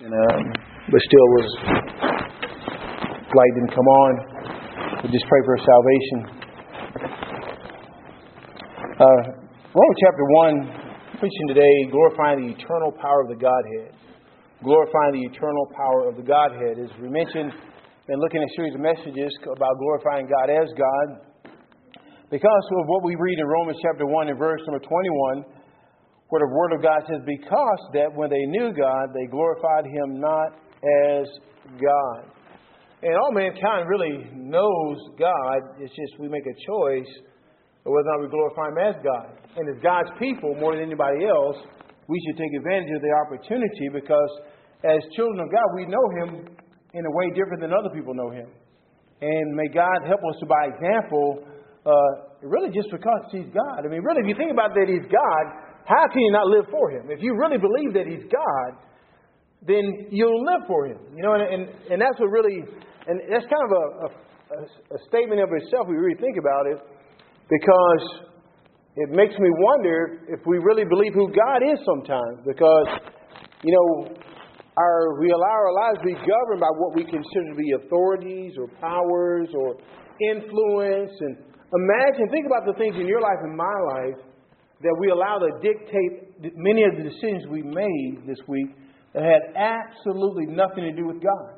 but still light didn't come on. We just pray for salvation. Romans chapter 1, preaching today, glorifying the eternal power of the Godhead. Glorifying the eternal power of the Godhead. As we mentioned, been looking at a series of messages about glorifying God as God. Because of what we read in Romans chapter 1 and verse number 21, where the Word of God says, because that when they knew God, they glorified Him not as God. And all mankind really knows God. It's just we make a choice of whether or not we glorify Him as God. And as God's people, more than anybody else, we should take advantage of the opportunity because as children of God, we know Him in a way different than other people know Him. And may God help us to, by example, really just because He's God. I mean, really, if you think about that He's God, how can you not live for Him? If you really believe that He's God, then you'll live for Him. You know, and that's what really, and that's kind of a statement of itself. We really think about it, because it makes me wonder if we really believe who God is sometimes. Because, you know, we allow our lives to be governed by what we consider to be authorities or powers or influence. And think about the things in your life and my life that we allow to dictate many of the decisions we made this week that had absolutely nothing to do with God.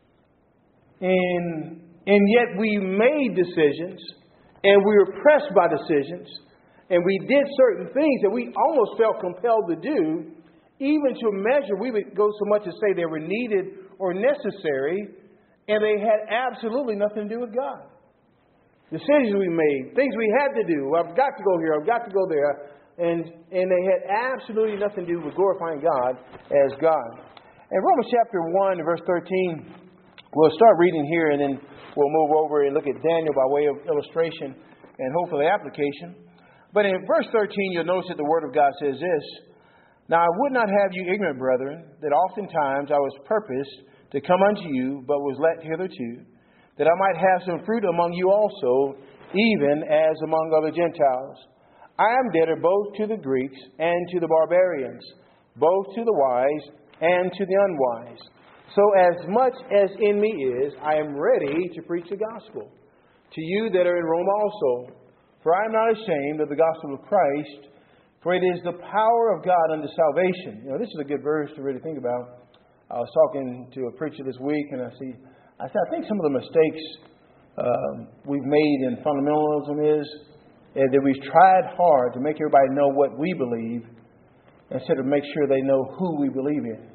And yet we made decisions, and we were pressed by decisions, and we did certain things that we almost felt compelled to do, even to a measure we would go so much as say they were needed or necessary, and they had absolutely nothing to do with God. Decisions we made, things we had to do. I've got to go here, I've got to go there. And they had absolutely nothing to do with glorifying God as God. In Romans chapter 1 verse 13, we'll start reading here and then we'll move over and look at Daniel by way of illustration and hopefully application. But in verse 13, you'll notice that the Word of God says this: Now I would not have you ignorant, brethren, that oftentimes I was purposed to come unto you, but was let hitherto, that I might have some fruit among you also, even as among other Gentiles. I am debtor both to the Greeks and to the barbarians, both to the wise and to the unwise. So as much as in me is, I am ready to preach the gospel to you that are in Rome also. For I am not ashamed of the gospel of Christ, for it is the power of God unto salvation. You know, this is a good verse to really think about. I was talking to a preacher this week, and I said, I think some of the mistakes we've made in fundamentalism is that we've tried hard to make everybody know what we believe instead of make sure they know who we believe in.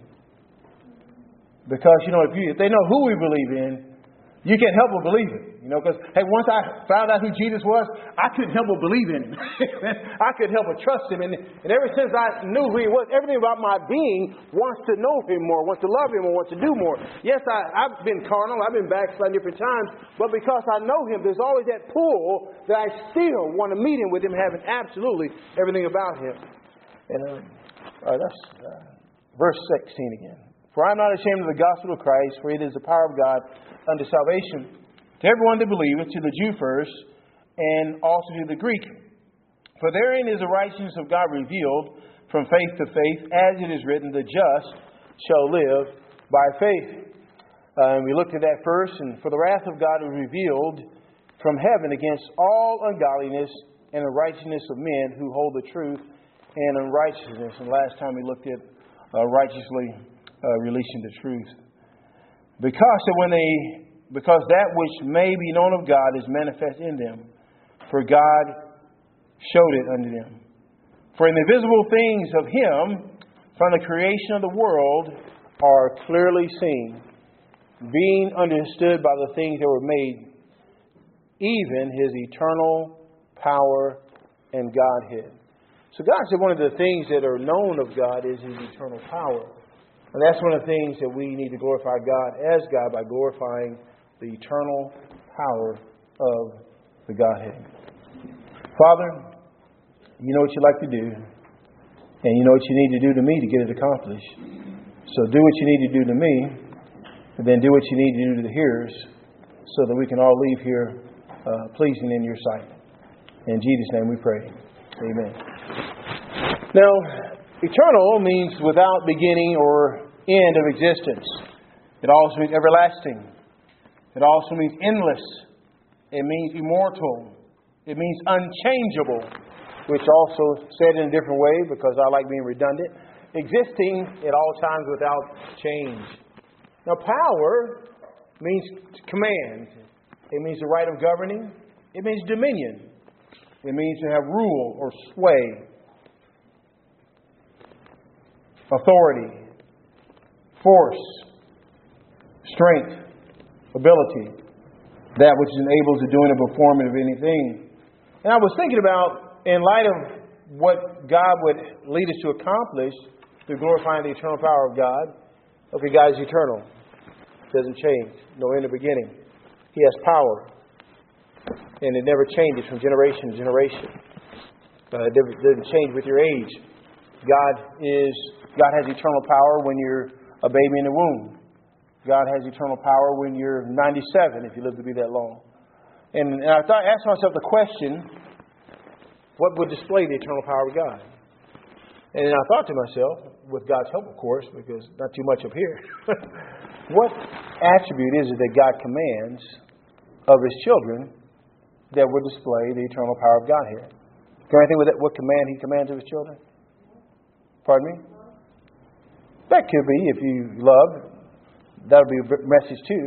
Because, you know, if they know who we believe in, you can't help but believe it. You know, because, hey, once I found out who Jesus was, I couldn't help but believe in Him. I couldn't help but trust Him. And ever since I knew who He was, everything about my being wants to know Him more, wants to love Him more, wants to do more. Yes, I've been carnal, I've been backsliding different times, but because I know Him, there's always that pull that I still want to meet Him with Him, having absolutely everything about Him. And that's verse 16 again. For I am not ashamed of the gospel of Christ, for it is the power of God unto salvation to everyone that believeth, to the Jew first, and also to the Greek. For therein is the righteousness of God revealed from faith to faith, as it is written, the just shall live by faith. And we looked at that first, and for the wrath of God is revealed from heaven against all ungodliness and unrighteousness of men who hold the truth and unrighteousness. And last time we looked at righteously releasing the truth. Because that which may be known of God is manifest in them, for God showed it unto them. For in the visible things of Him, from the creation of the world, are clearly seen, being understood by the things that were made, even His eternal power and Godhead. So God said one of the things that are known of God is His eternal power. And that's one of the things that we need to glorify God as God by glorifying the eternal power of the Godhead. Father, you know what you like to do, and you know what you need to do to me to get it accomplished. So do what you need to do to me, and then do what you need to do to the hearers, so that we can all leave here pleasing in your sight. In Jesus' name we pray. Amen. Now, eternal means without beginning or end of existence. It also means everlasting. It also means endless. It means immortal. It means unchangeable, which also said in a different way because I like being redundant. Existing at all times without change. Now, power means command. It means the right of governing. It means dominion. It means to have rule or sway. Authority. Force. Strength. Ability. That which is enabled to doing or performing of anything. And I was thinking about, in light of what God would lead us to accomplish through glorifying the eternal power of God. Okay, God is eternal. Doesn't change. No end or beginning. He has power. And it never changes from generation to generation. It doesn't change with your age. God has eternal power when you're a baby in the womb. God has eternal power when you're 97, if you live to be that long. And I asked myself the question, what would display the eternal power of God? And I thought to myself, with God's help, of course, because not too much up here, what attribute is it that God commands of His children that would display the eternal power of God here? Can I think with that, what command He commands of His children? Pardon me? That could be, if you love, that would be a message too.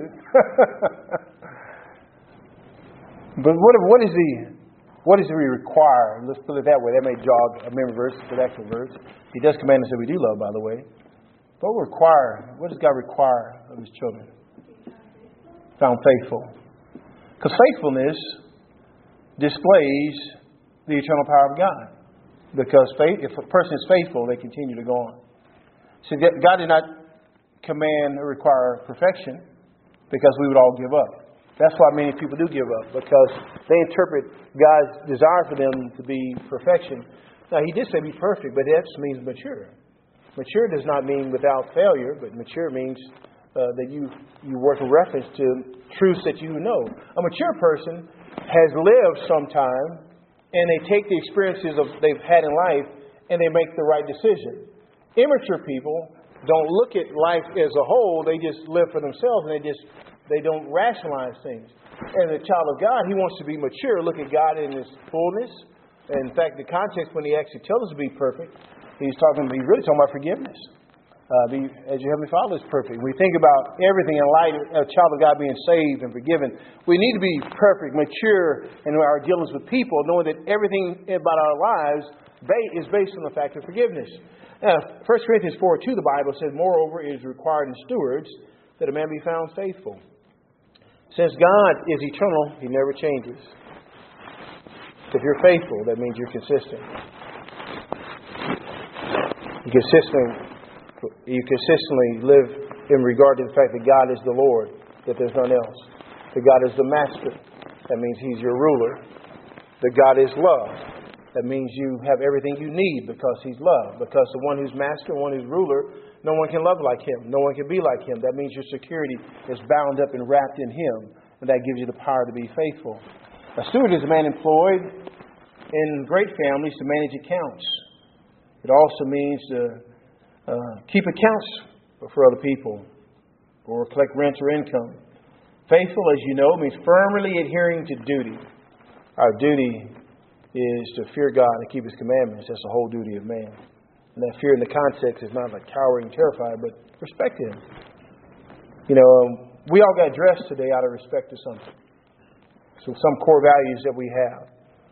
But what does He require? Let's put it that way. That may jog a memory verse, an actual verse. He does command us that we do love, by the way. But what does God require of His children? Found faithful. Because faithfulness displays the eternal power of God. Because if a person is faithful, they continue to go on. So God did not command or require perfection because we would all give up. That's why many people do give up, because they interpret God's desire for them to be perfection. Now, He did say be perfect, but that just means mature. Mature does not mean without failure, but mature means that you work in reference to truths that you know. A mature person has lived some time, and they take the experiences they've had in life, and they make the right decision. Immature people don't look at life as a whole. They just live for themselves, and they don't rationalize things. And the child of God, he wants to be mature, look at God in His fullness. And in fact, the context when He actually tells us to be perfect, He's really talking about forgiveness. As your Heavenly Father is perfect. We think about everything in light of a child of God being saved and forgiven. We need to be perfect, mature in our dealings with people, knowing that everything about our lives is based on the fact of forgiveness. Now, 1 Corinthians 4:2, the Bible says, moreover, it is required in stewards that a man be found faithful. Since God is eternal, He never changes. If you're faithful, that means you're consistent. You consistently live in regard to the fact that God is the Lord, that there's none else. That God is the master. That means He's your ruler. That God is love. That means you have everything you need because He's love. Because the one who's master, the one who's ruler, no one can love like Him. No one can be like Him. That means your security is bound up and wrapped in Him. And that gives you the power to be faithful. A steward is a man employed in great families to manage accounts. It also means to keep accounts for other people or collect rent or income. Faithful, as you know, means firmly adhering to duty. Our duty is to fear God and keep His commandments. That's the whole duty of man. And that fear in the context is not like cowering, terrified, but respect Him. We all got dressed today out of respect to something. So some core values that we have.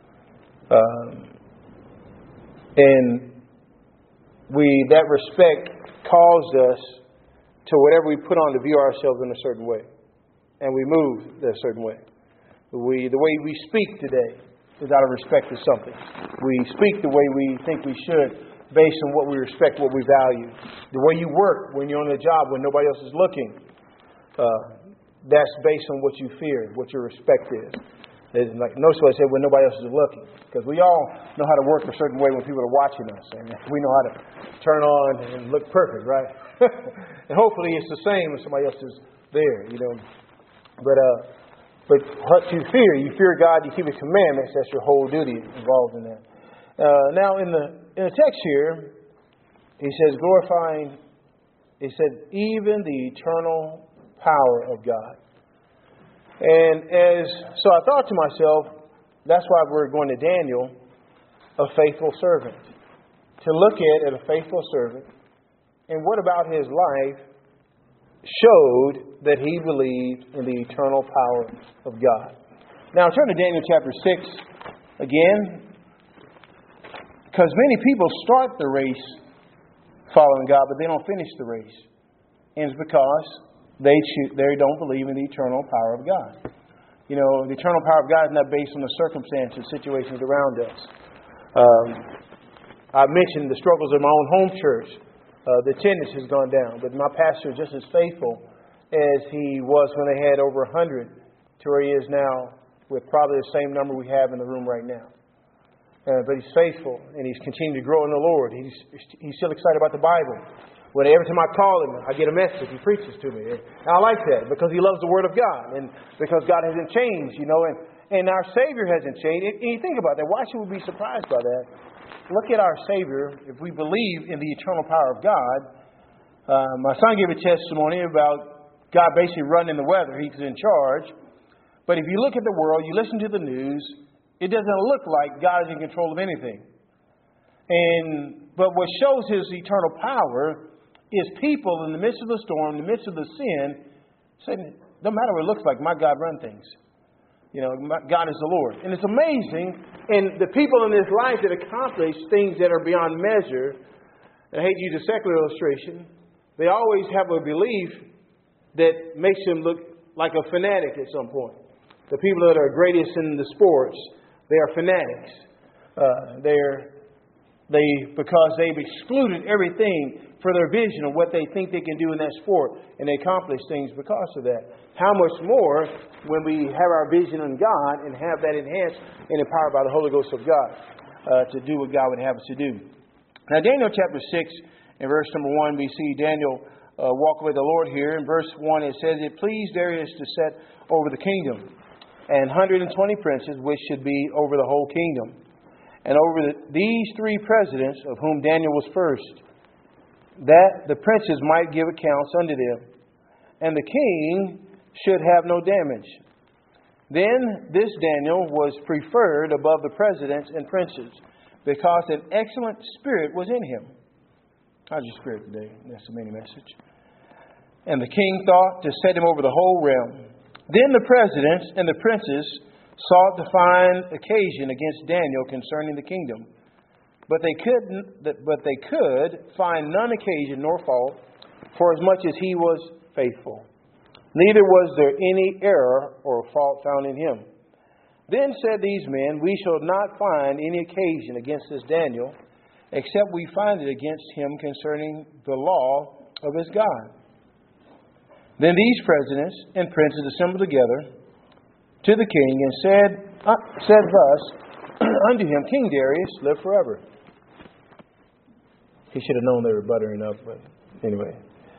That respect caused us to whatever we put on to view ourselves in a certain way. And we move in a certain way. The way we speak today is out of respect to something. We speak the way we think we should based on what we respect, what we value. The way you work when you're on the job when nobody else is looking, that's based on what you fear, what your respect is. Notice what I said, when nobody else is looking. Because we all know how to work a certain way when people are watching us. And we know how to turn on and look perfect, right? And hopefully it's the same when somebody else is there, But what you fear God, you keep His commandments. That's your whole duty involved in that. Now, in the text here, he says glorifying He said, even the eternal power of God. And so I thought to myself, that's why we're going to Daniel, a faithful servant. To look at a faithful servant. And what about his life showed that he believed in the eternal power of God. Now turn to Daniel chapter 6 again. Because many people start the race following God, but they don't finish the race. And it's because they don't believe in the eternal power of God. You know, the eternal power of God is not based on the circumstances, situations around us. I mentioned the struggles of my own home church. The attendance has gone down, but my pastor is just as faithful as he was when they had over 100 to where he is now with probably the same number we have in the room right now. But he's faithful, and he's continuing to grow in the Lord. He's still excited about the Bible. Every time I call him, I get a message. He preaches to me. And I like that because he loves the Word of God and because God hasn't changed, you know, and our Savior hasn't changed. And you think about that. Why should we be surprised by that? Look at our Savior. If we believe in the eternal power of God, my son gave a testimony about God basically running the weather. He's in charge. But if you look at the world, you listen to the news, it doesn't look like God is in control of anything. But what shows His eternal power is people in the midst of the storm, in the midst of the sin, saying, no matter what it looks like, my God runs things. You know, God is the Lord. And it's amazing. And the people in this life that accomplish things that are beyond measure, I hate to use a secular illustration, they always have a belief that makes them look like a fanatic at some point. The people that are greatest in the sports, they are fanatics. Because they've excluded everything for their vision of what they think they can do in that sport, and they accomplish things because of that. How much more when we have our vision in God and have that enhanced and empowered by the Holy Ghost of God to do what God would have us to do. Now, Daniel chapter 6, in verse number 1, we see Daniel walk with the Lord here. In verse 1, it says, it pleased Darius to set over the kingdom and 120 princes, which should be over the whole kingdom, and over these 3 presidents, of whom Daniel was first, that the princes might give accounts unto them, and the king should have no damage. Then this Daniel was preferred above the presidents and princes, because an excellent spirit was in him. How's your spirit today? That's the main message. And the king thought to set him over the whole realm. Then the presidents and the princes sought to find occasion against Daniel concerning the kingdom. But they could find none occasion nor fault, for as much as he was faithful. Neither was there any error or fault found in him. Then said these men, we shall not find any occasion against this Daniel, except we find it against him concerning the law of his God. Then these presidents and princes assembled together to the king and said thus unto him, King Darius, live forever. He should have known they were buttering up, but anyway.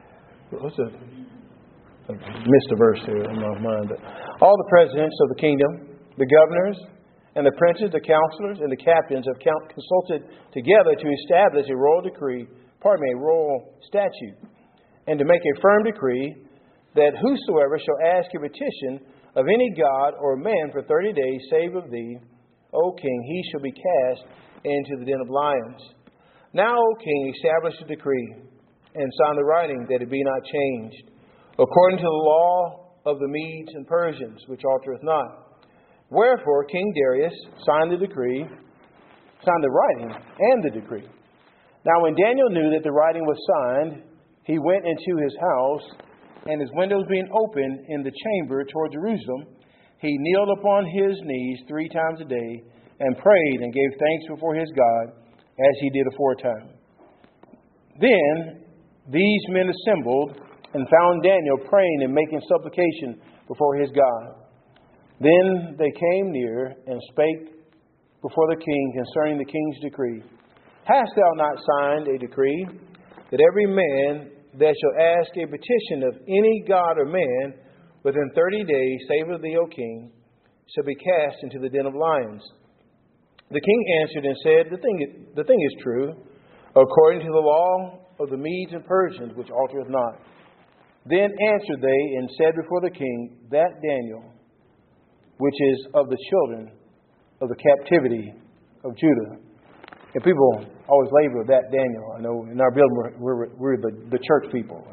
I missed a verse here in my mind. But all the presidents of the kingdom, the governors, and the princes, the counselors, and the captains have consulted together to establish a royal statute, and to make a firm decree that whosoever shall ask a petition of any god or man for 30 days, save of thee, O king, he shall be cast into the den of lions. Now, O king, establish a decree, and sign the writing, that it be not changed, according to the law of the Medes and Persians, which altereth not. Wherefore King Darius signed the writing and the decree. Now when Daniel knew that the writing was signed, he went into his house, and his windows being open in the chamber toward Jerusalem, he kneeled upon his knees 3 times a day, and prayed and gave thanks before his God, as he did aforetime. Then these men assembled, and found Daniel praying and making supplication before his God. Then they came near and spake before the king concerning the king's decree. Hast thou not signed a decree that every man that shall ask a petition of any god or man within 30 days, save of thee, O king, shall be cast into the den of lions? The king answered and said, The thing is true, according to the law of the Medes and Persians, which altereth not. Then answered they and said before the king, that Daniel, which is of the children of the captivity of Judah. And people always label that Daniel. I know in our building we're the church people.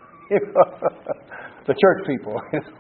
The church people.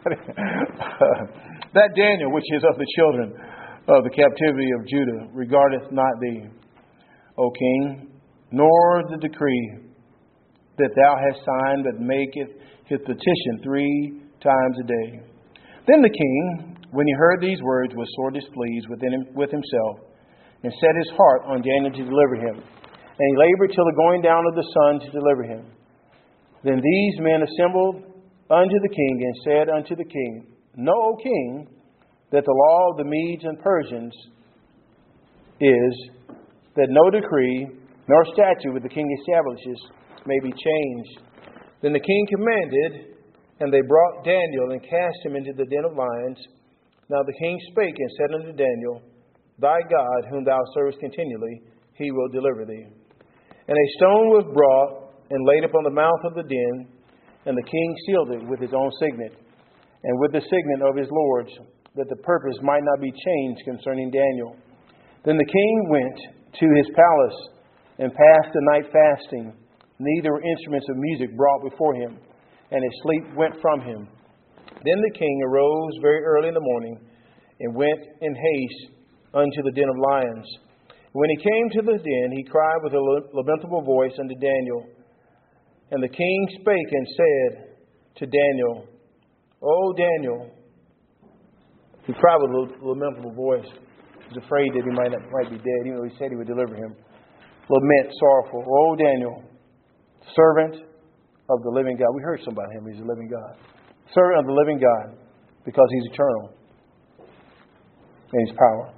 That Daniel, which is of the children of the captivity of Judah, regardeth not thee, O king, nor the decree that thou hast signed, but maketh his petition 3 times a day. Then the king, when he heard these words, was sore displeased with himself, and set his heart on Daniel to deliver him. And he labored till the going down of the sun to deliver him. Then these men assembled unto the king, and said unto the king, Know, O king, that the law of the Medes and Persians is that no decree nor statute which the king establishes may be changed. Then the king commanded, and they brought Daniel and cast him into the den of lions. Now the king spake and said unto Daniel, Thy God, whom thou servest continually, he will deliver thee. And a stone was brought and laid upon the mouth of the den, and the king sealed it with his own signet, and with the signet of his lords, that the purpose might not be changed concerning Daniel. Then the king went to his palace and passed the night fasting. Neither were instruments of music brought before him, and his sleep went from him. Then the king arose very early in the morning, and went in haste unto the den of lions. When he came to the den, he cried with a lamentable voice unto Daniel. And the king spake and said to Daniel, O Daniel, he cried with a lamentable voice. He was afraid that he might be dead, even though he said he would deliver him. Lament, sorrowful. O Daniel, servant of the living God. We heard something about him. He's a living God. Servant of the living God, because he's eternal in his power.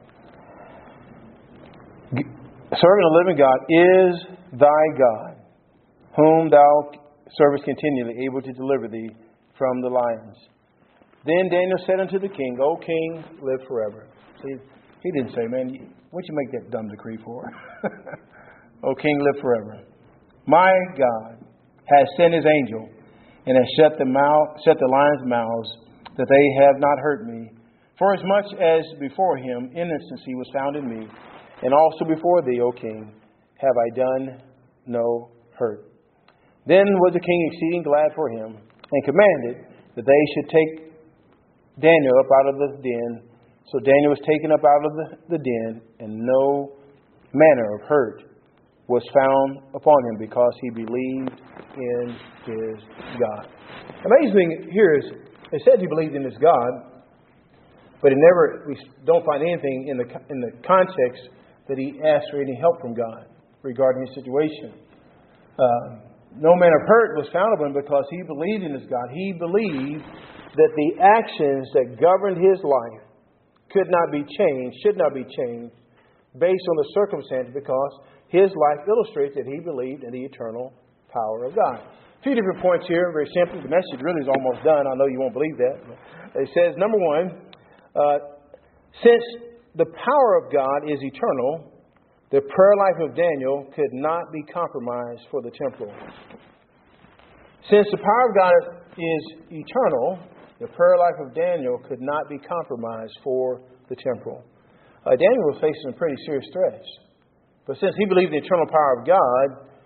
Servant of the living God is thy God, whom thou servest continually, able to deliver thee from the lions. Then Daniel said unto the king, O king, live forever. See, he didn't say, man, what'd you make that dumb decree for? O king, live forever. My God has sent his angel, and has shut the lions' mouths, that they have not hurt me. For as much as before him innocency was found in me, and also before thee, O king, have I done no hurt. Then was the king exceeding glad for him, and commanded that they should take Daniel up out of the den. So Daniel was taken up out of the den, and no manner of hurt was found upon him, because he believed in his God. Amazing thing here is, it says he believed in his God, but we don't find anything in the context that he asked for any help from God regarding his situation. No manner of hurt was found upon him, because he believed in his God. He believed that the actions that governed his life could not be changed, should not be changed, based on the circumstances, because his life illustrates that he believed in the eternal power of God. A few different points here, very simple. The message really is almost done. I know you won't believe that. It says, number one, since the power of God is eternal, the prayer life of Daniel could not be compromised for the temporal. Since the power of God is eternal, the prayer life of Daniel could not be compromised for the temporal. Daniel was facing some pretty serious threats. But since he believed in the eternal power of God,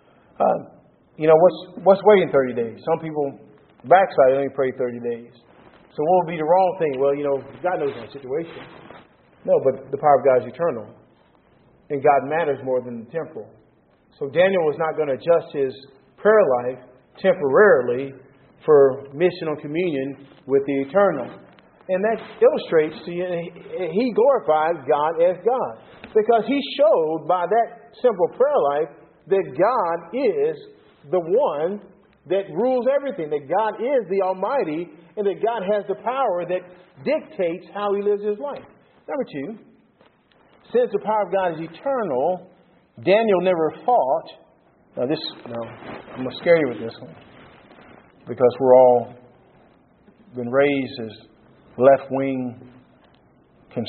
what's waiting 30 days? Some people backslide and only pray 30 days. So what would be the wrong thing? Well, God knows my situation. No, but the power of God is eternal. And God matters more than the temporal. So Daniel was not going to adjust his prayer life temporarily for missional communion with the eternal. And that illustrates to you, he glorifies God as God. Because he showed by that simple prayer life that God is the one that rules everything. That God is the Almighty, and that God has the power that dictates how he lives his life. Number two, since the power of God is eternal, Daniel never fought. I'm going to scare you with this one, because we're all been raised as left-wing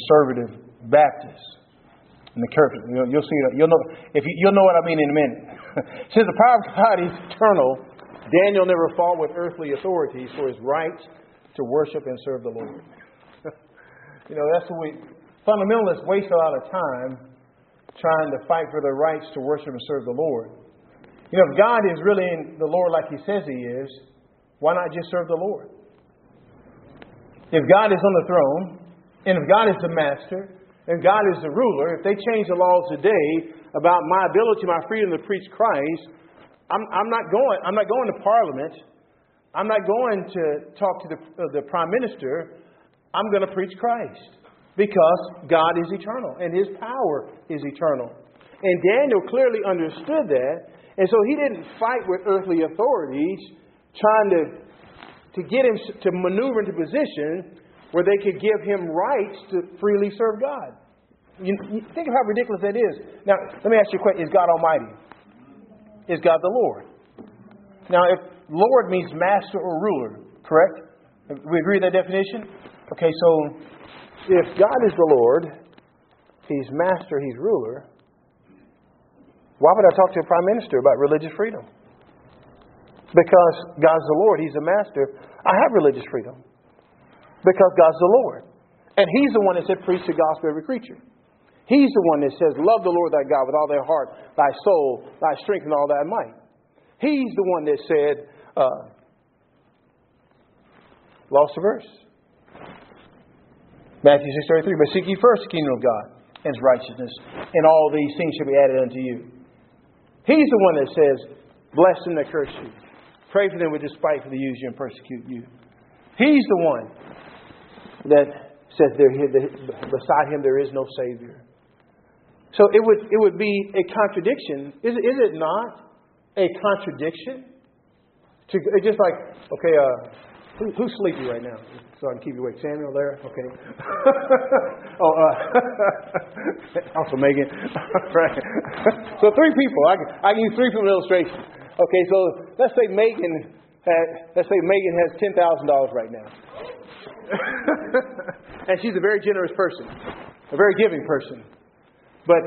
conservative Baptists. In the church, you'll see that. You'll know what I mean in a minute. Since the power of God is eternal, Daniel never fought with earthly authorities for his right to worship and serve the Lord. That's what fundamentalists waste a lot of time trying to fight for their rights to worship and serve the Lord. If God is really in the Lord like He says He is, why not just serve the Lord? If God is on the throne, and if God is the master, and God is the ruler, if they change the laws today about my ability, my freedom to preach Christ, I'm not going to Parliament. I'm not going to talk to the Prime Minister. I'm going to preach Christ. Because God is eternal and His power is eternal. And Daniel clearly understood that. And so he didn't fight with earthly authorities trying to get him to maneuver into position where they could give him rights to freely serve God. You think of how ridiculous that is. Now, let me ask you a question. Is God Almighty? Is God the Lord? Now, if Lord means master or ruler, correct? We agree with that definition? Okay, so if God is the Lord, He's master, He's ruler, why would I talk to a prime minister about religious freedom? Because God's the Lord, He's the master, I have religious freedom. Because God's the Lord. And He's the one that said, preach the gospel to every creature. He's the one that says, love the Lord thy God with all thy heart, thy soul, thy strength, and all thy might. He's the one that said, lost the verse. Matthew 6:33, but seek ye first the kingdom of God and His righteousness, and all these things shall be added unto you. He's the one that says, bless them that curse you. Pray for them which despitefully use you and persecute you. He's the one that says beside Him there is no Savior. So it would be a contradiction. Is it not a contradiction? It's just like, okay, who's sleepy right now? So I can keep you awake. Samuel there? Okay. Also Megan. Right. So three people. I can use three people illustration. Okay, so let's say Megan has $10,000 right now. And she's a very generous person. A very giving person. But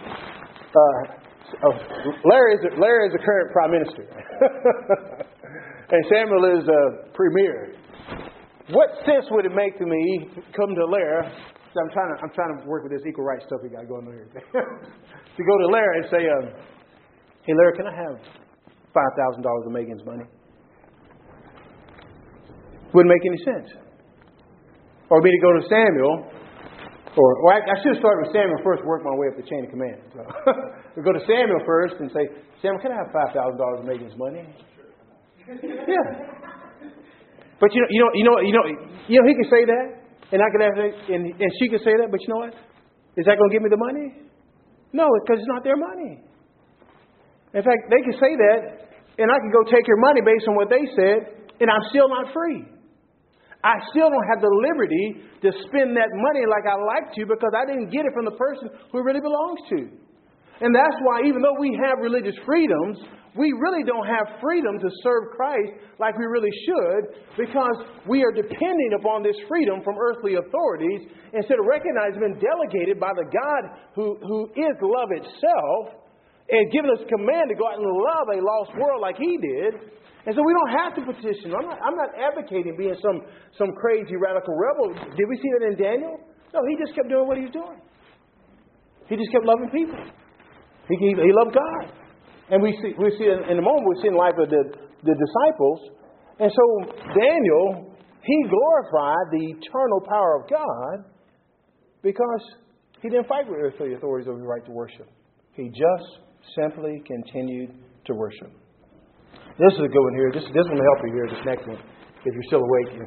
Larry is the current prime minister. And Samuel is a premier. What sense would it make to me to come to Larry? So I'm trying to work with this equal rights stuff we got going on here. To go to Larry and say, hey Larry, can I have $5,000 of Megan's money? Wouldn't make any sense. Or me to go to Samuel, I should have started with Samuel first, work my way up the chain of command. So, we go to Samuel first and say, Samuel, can I have $5,000 of Megan's money? Yeah. But you know, he could say that, and I could have, and she could say that. But you know what? Is that going to give me the money? No, because it's not their money. In fact, they could say that, and I could go take your money based on what they said, and I'm still not free. I still don't have the liberty to spend that money like I like to because I didn't get it from the person who it really belongs to. And that's why even though we have religious freedoms, we really don't have freedom to serve Christ like we really should because we are depending upon this freedom from earthly authorities instead of recognizing and delegated by the God who is love itself and giving us command to go out and love a lost world like He did. And so we don't have to petition. I'm not advocating being some crazy radical rebel. Did we see that in Daniel? No, he just kept doing what he was doing. He just kept loving people. He loved God. And we see in the moment we see in the life of the disciples. And so Daniel, he glorified the eternal power of God because he didn't fight with earthly authorities over the right to worship. He just simply continued to worship. This is a good one here. This one will help you here, this next one, if you're still awake.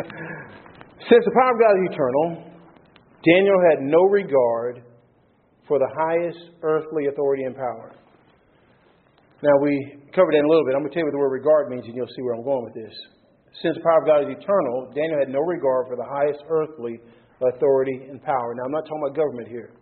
Since the power of God is eternal, Daniel had no regard for the highest earthly authority and power. Now, we covered that in a little bit. I'm going to tell you what the word regard means, and you'll see where I'm going with this. Since the power of God is eternal, Daniel had no regard for the highest earthly authority and power. Now, I'm not talking about government here.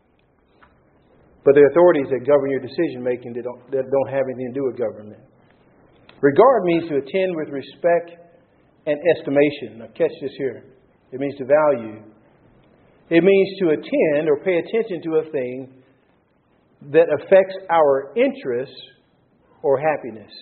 But the authorities that govern your decision-making that don't have anything to do with government. Regard means to attend with respect and estimation. Now catch this here. It means to value. It means to attend or pay attention to a thing that affects our interests or happiness.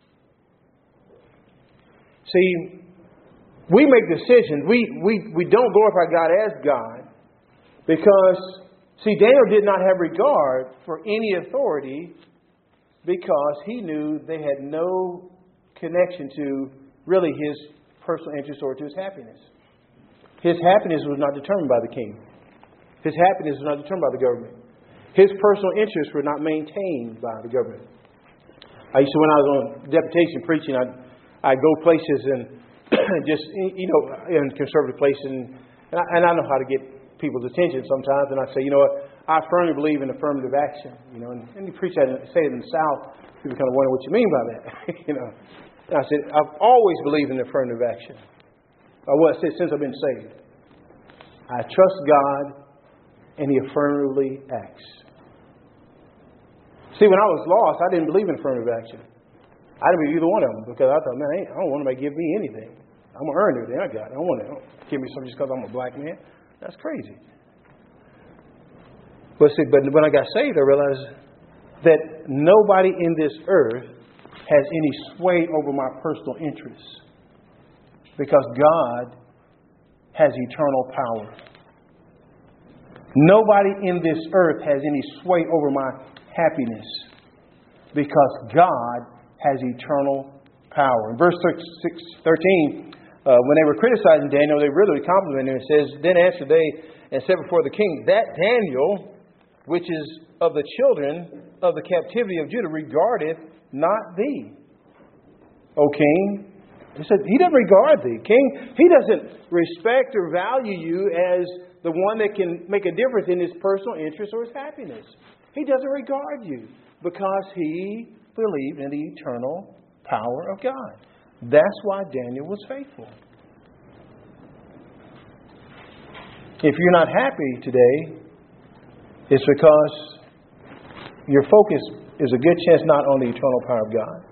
See, we make decisions. We don't glorify God as God because, see, Daniel did not have regard for any authority because he knew they had no connection to really his personal interest or to his happiness. His happiness was not determined by the king. His happiness was not determined by the government. His personal interests were not maintained by the government. I used to, when I was on deputation preaching, I'd go places and just, in conservative places, and I know how to get people's attention sometimes, and I'd say, you know what, I firmly believe in affirmative action, and you preach that, say it in the South, people kind of wonder what you mean by that, And I said, I've always believed in affirmative action. I said, since I've been saved. I trust God, and He affirmatively acts. See, when I was lost, I didn't believe in affirmative action. I didn't believe either one of them because I thought, man, I don't want anybody to give me anything. I'm going to earn everything I got. I don't want to give me something just because I'm a black man. That's crazy. But when I got saved, I realized that nobody in this earth has any sway over my personal interests because God has eternal power. Nobody in this earth has any sway over my happiness because God has eternal power. In verse 13, when they were criticizing Daniel, they really complimented him. It says, then answered they and said before the king, that Daniel, which is of the children of the captivity of Judah, regardeth not thee, O king. He said, he doesn't regard thee, king. He doesn't respect or value you as the one that can make a difference in his personal interest or his happiness. He doesn't regard you because he believed in the eternal power of God. That's why Daniel was faithful. If you're not happy today, it's because your focus is a good chance not on the eternal power of God.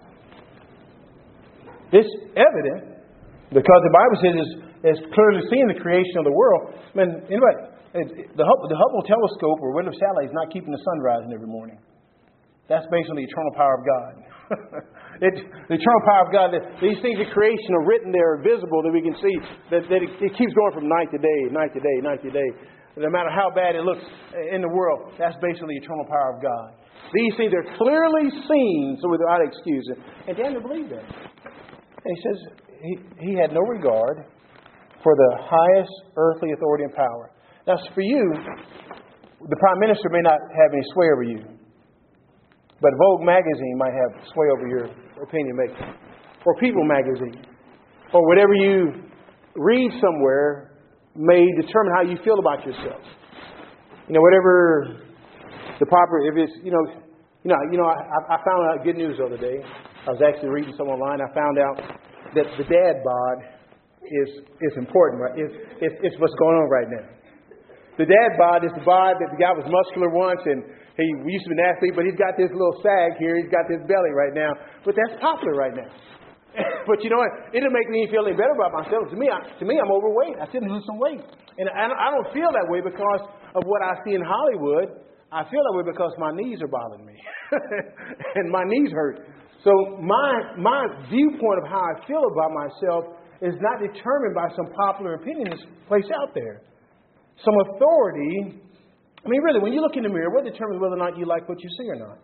It's evident because the Bible says it's clearly seen the creation of the world. Man, anybody, the Hubble telescope or window satellite is not keeping the sun rising every morning. That's based on the eternal power of God. The eternal power of God, these things of creation are written there, are visible, that we can see that it keeps going from night to day, night to day, night to day. No matter how bad it looks in the world, that's based on the eternal power of God. These things are clearly seen, so without excuse. And Daniel believed that. And he says he had no regard for the highest earthly authority and power. Now, for you, the Prime Minister may not have any sway over you. But Vogue magazine might have sway over your opinion making. Or People magazine. Or whatever you read somewhere may determine how you feel about yourself. Whatever the proper, if it's, I found out good news the other day. I was actually reading some online. I found out that the dad bod is important, right? It's what's going on right now. The dad bod is the bod that the guy was muscular once and he used to be an athlete, but he's got this little sag here. He's got this belly right now. But that's popular right now. But you know what? It didn't make me feel any better about myself. To me, I'm overweight. I still lose some weight. And I don't feel that way because of what I see in Hollywood. I feel that way because my knees are bothering me. And my knees hurt. So my viewpoint of how I feel about myself is not determined by some popular opinion that's placed out there. Some authority. I mean, really, when you look in the mirror, what determines whether or not you like what you see or not?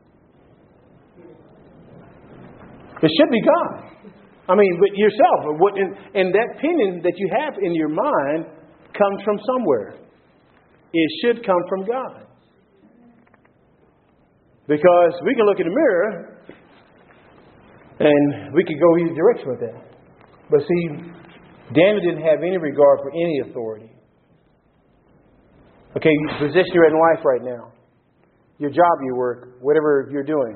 It should be God. I mean, but yourself. And that opinion that you have in your mind comes from somewhere. It should come from God. Because we can look in the mirror and we could go either direction with that. But see, Daniel didn't have any regard for any authority. Okay, the position you're in life right now, your job you work, whatever you're doing.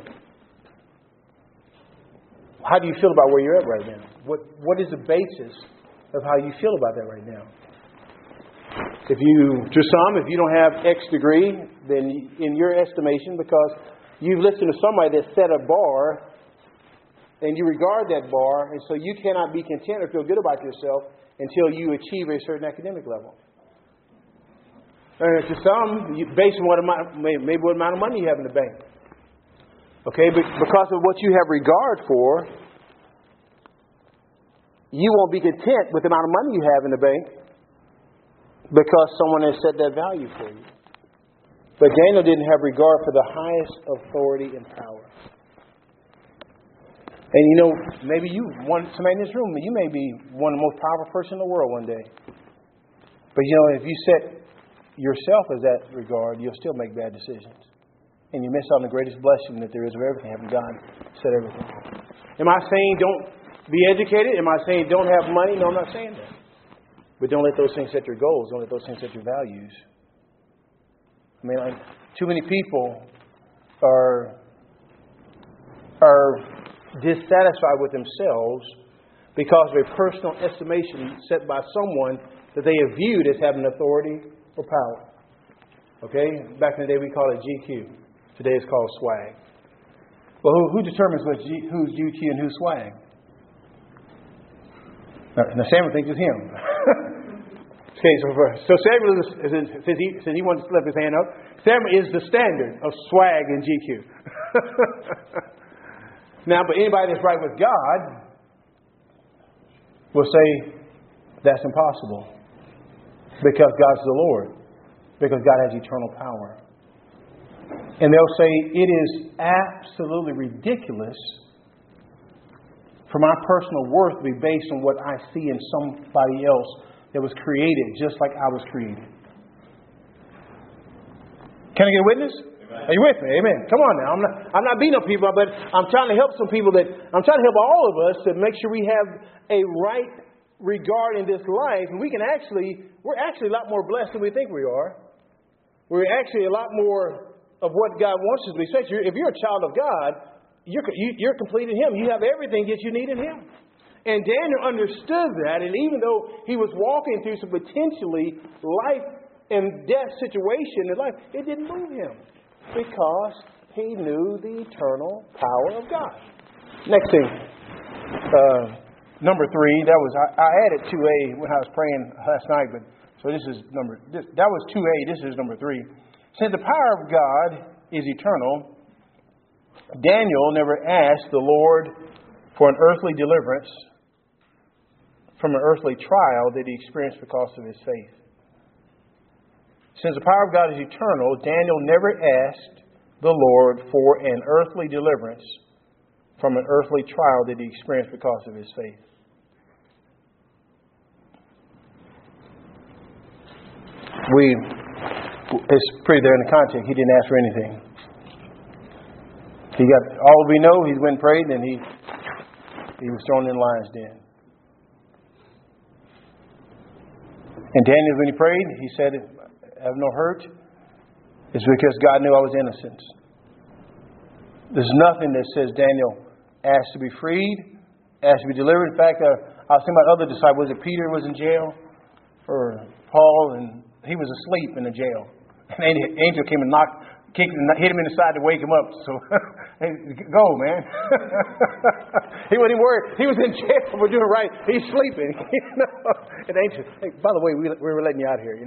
How do you feel about where you're at right now? What is the basis of how you feel about that right now? If you don't have X degree, then in your estimation, because you've listened to somebody that set a bar, and you regard that bar, and so you cannot be content or feel good about yourself until you achieve a certain academic level. To some, based on what amount of money you have in the bank. Okay, but because of what you have regard for, you won't be content with the amount of money you have in the bank because someone has set that value for you. But Daniel didn't have regard for the highest authority and power. And you know, maybe you, somebody in this room, you may be one of the most powerful person in the world one day. But you know, if you set yourself as that regard, you'll still make bad decisions. And you miss out on the greatest blessing that there is of everything, having God set everything. Am I saying don't be educated? Am I saying don't have money? No, I'm not saying that. But don't let those things set your goals. Don't let those things set your values. I mean, too many people are dissatisfied with themselves because of a personal estimation set by someone that they have viewed as having authority or power. Okay? Back in the day we called it GQ. Today it's called swag. Well, who determines who's GQ and who's swag? Now Samuel thinks it's him. Okay, so Samuel since he wanted to slip his hand up, Samuel is the standard of swag and GQ. Now, but anybody that's right with God will say that's impossible because God's the Lord, because God has eternal power. And they'll say it is absolutely ridiculous for my personal worth to be based on what I see in somebody else that was created just like I was created. Can I get a witness? Are you with me? Amen. Come on now. I'm not beating up people, but I'm trying to help some people I'm trying to help all of us to make sure we have a right regard in this life. And we're actually a lot more blessed than we think we are. We're actually a lot more of what God wants us to be. Especially if you're a child of God, you're complete in Him. You have everything that you need in Him. And Daniel understood that. And even though he was walking through some potentially life and death situation in life, it didn't move him. Because he knew the eternal power of God. Next thing, number 3. I added 2A when I was praying last night, but so that was 2A. This is number 3. Since the power of God is eternal, Daniel never asked the Lord for an earthly deliverance from an earthly trial that he experienced because of his faith. Since the power of God is eternal, Daniel never asked the Lord for an earthly deliverance from an earthly trial that he experienced because of his faith. It's pretty there in the context. He didn't ask for anything. All we know, he went and prayed, and he was thrown in the lion's den. And Daniel, when he prayed, he said, "Have no hurt." It's because God knew I was innocent. There's nothing that says Daniel asked to be freed, asked to be delivered. In fact, I was thinking about other disciples. Was it Peter was in jail, or Paul, and he was asleep in the jail. And an angel came and hit him in the side to wake him up. So, hey, go, man. He wasn't even worried. He was in jail for doing right. He's sleeping. And the angel, hey, by the way, we're letting you out here.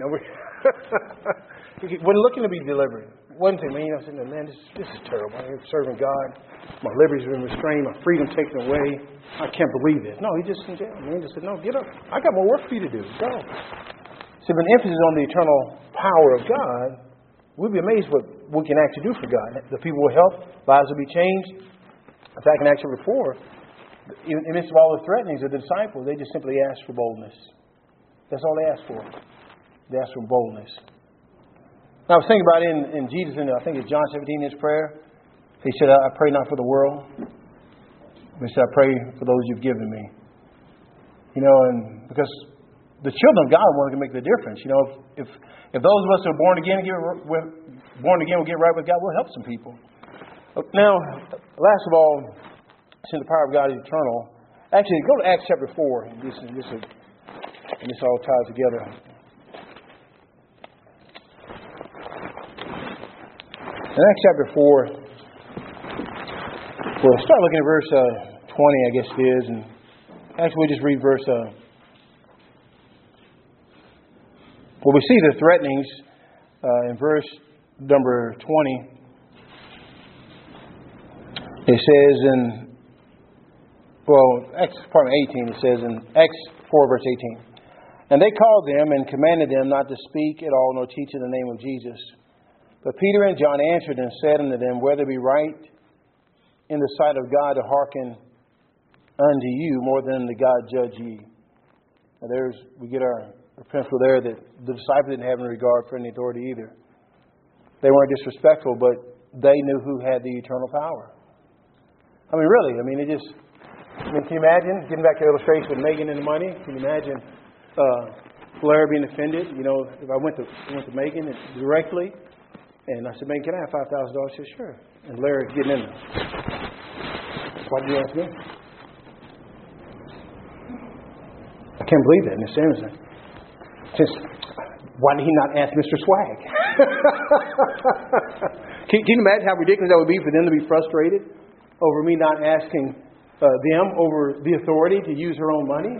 We're looking to be delivered. One thing, man, I said, man, this is terrible. I'm serving God. My liberty's been restrained. My freedom taken away. I can't believe this. No, he just in jail. The angel said, no, get up. I got more work for you to do. Go. See, when emphasis on the eternal power of God, we'll be amazed what we can actually do for God. The people will help. Lives will be changed. In fact, in Acts chapter 4, in the midst of all the threatenings of the disciples, they just simply asked for boldness. That's all they asked for. They asked for boldness. Now, I was thinking about it in Jesus, I think it's John 17, his prayer. He said, I pray not for the world. He said, I pray for those you've given me. And because the children of God are one who can make the difference. If those of us who are born again will get right with God, we'll help some people. Now, last of all, since the power of God is eternal, actually, go to Acts chapter 4. And this all ties together. In Acts chapter 4, we'll start looking at verse 20, I guess it is. And actually, we'll just read verse... we see the threatenings in verse number 20. It says in, Acts 18, it says in Acts 4, verse 18. And they called them and commanded them not to speak at all nor teach in the name of Jesus. But Peter and John answered and said unto them, whether it be right in the sight of God to hearken unto you more than to God judge ye. Now we get our principle there that the disciples didn't have any regard for any authority either. They weren't disrespectful, but they knew who had the eternal power. I mean, really, can you imagine, getting back to the illustration with Megan and the money, can you imagine Larry being offended? You know, if I went to Megan directly, and I said, Megan, can I have $5,000? She said, sure. And Larry getting in there. Why did you ask me? I can't believe that. And the same as just, why did he not ask Mr. Swag? Can you imagine how ridiculous that would be for them to be frustrated over me not asking them over the authority to use her own money?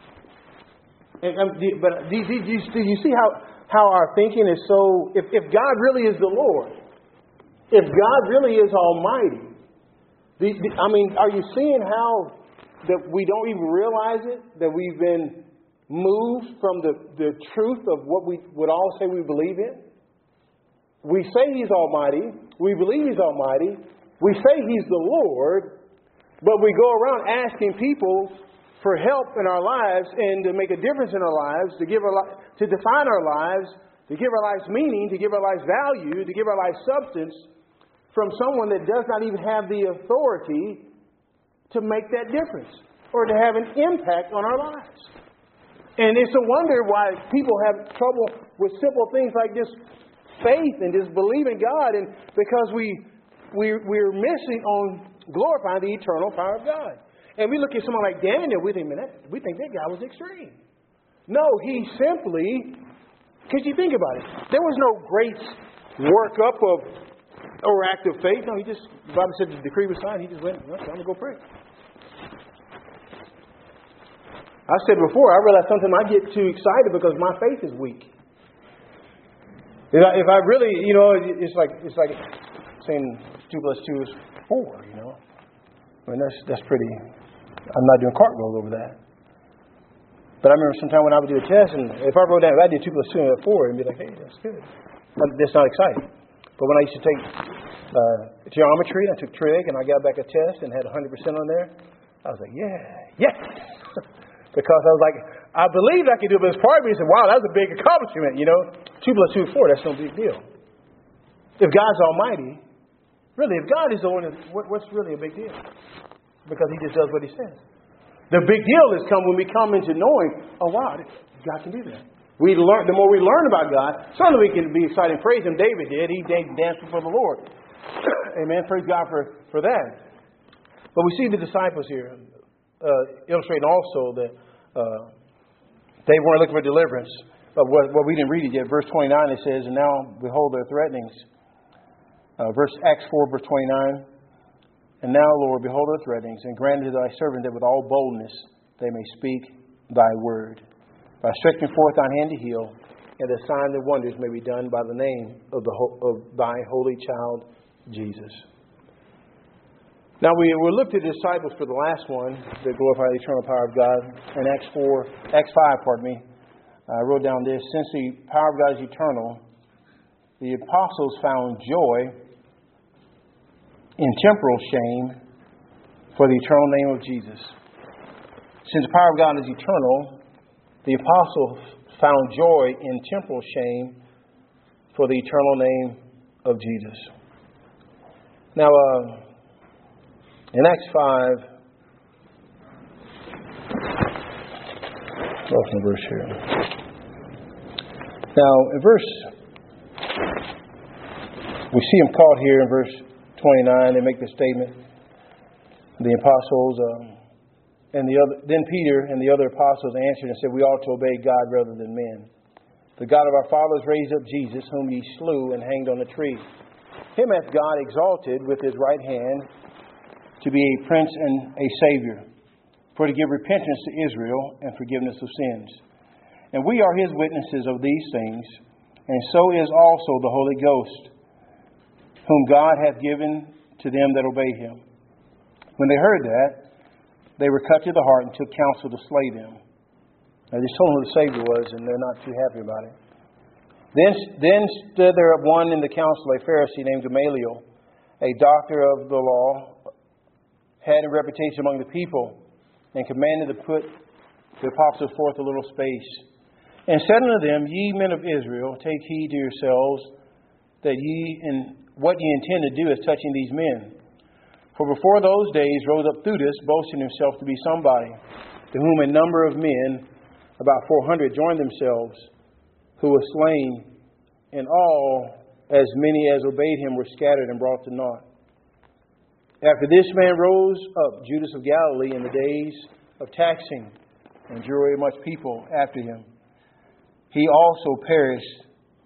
But do you see how our thinking is so... If God really is the Lord, if God really is Almighty, are you seeing how that we don't even realize it? That we've been moved from the truth of what we would all say we believe in? We say He's Almighty. We believe He's Almighty. We say He's the Lord. But we go around asking people for help in our lives and to make a difference in our lives, to define our lives, to give our lives meaning, to give our lives value, to give our lives substance from someone that does not even have the authority to make that difference or to have an impact on our lives. And it's a wonder why people have trouble with simple things like this faith and just believing God, and because we're missing on glorifying the eternal power of God. And we look at someone like Daniel, we think that guy was extreme. No, he simply, because you think about it, there was no great workup or act of faith. No, the Bible said the decree was signed. He just went, I'm going to go pray. I said before, I realize sometimes I get too excited because my faith is weak. If I really, it's like saying 2 plus 2 is 4, that's pretty, I'm not doing cartwheels over that. But I remember sometime when I would do a test, and if I wrote down, if I did 2 plus 2 and 4, and be like, hey, that's good. That's not exciting. But when I used to take geometry, and I took trig, and I got back a test and had 100% on there, I was like, yes. Because I was like, I believed I could do it, but as part of me said, wow, that was a big accomplishment, 2 plus 2 is 4, that's no big deal. If God's Almighty, really, if God is the one, what's really a big deal? Because He just does what He says. The big deal is when we come into knowing, oh wow, God can do that. The more we learn about God, certainly we can be excited and praise Him. David did. He danced before the Lord. Amen. Praise God for that. But we see the disciples here illustrating also that they weren't looking for deliverance. But what we didn't read it yet. Verse 29 it says, and now behold their threatenings. Acts 4, verse 29. And now, Lord, behold their threatenings, and grant to thy servant that with all boldness they may speak thy word. By stretching forth thine hand to heal, and the signs and wonders may be done by the name of thy holy child, Jesus. Now, we'll look to the disciples for the last one, that glorify the eternal power of God. In Acts 5, I wrote down this. Since the power of God is eternal, the apostles found joy in temporal shame for the eternal name of Jesus. Since the power of God is eternal, the apostles found joy in temporal shame for the eternal name of Jesus. Now, in Acts 5, lost my verse here. Now, in we see them caught here in verse 29. They make the statement. The apostles then Peter and the other apostles answered and said, we ought to obey God rather than men. The God of our fathers raised up Jesus, whom ye slew and hanged on a tree. Him hath God exalted with His right hand to be a prince and a savior, for to give repentance to Israel and forgiveness of sins. And we are His witnesses of these things, and so is also the Holy Ghost, whom God hath given to them that obey Him. When they heard that, they were cut to the heart and took counsel to slay them. They just told them who the Savior was, and they're not too happy about it. Then stood there one in the council, a Pharisee named Gamaliel, a doctor of the law, had a reputation among the people, and commanded to put the apostles forth a little space. And said unto them, Ye men of Israel, take heed to yourselves, that what ye intend to do is touching these men. For before those days rose up Theudas, boasting himself to be somebody, to whom a number of men, about 400, joined themselves, who was slain, and all, as many as obeyed him, were scattered and brought to naught. After this man rose up Judas of Galilee in the days of taxing, and drew away much people after him. He also perished,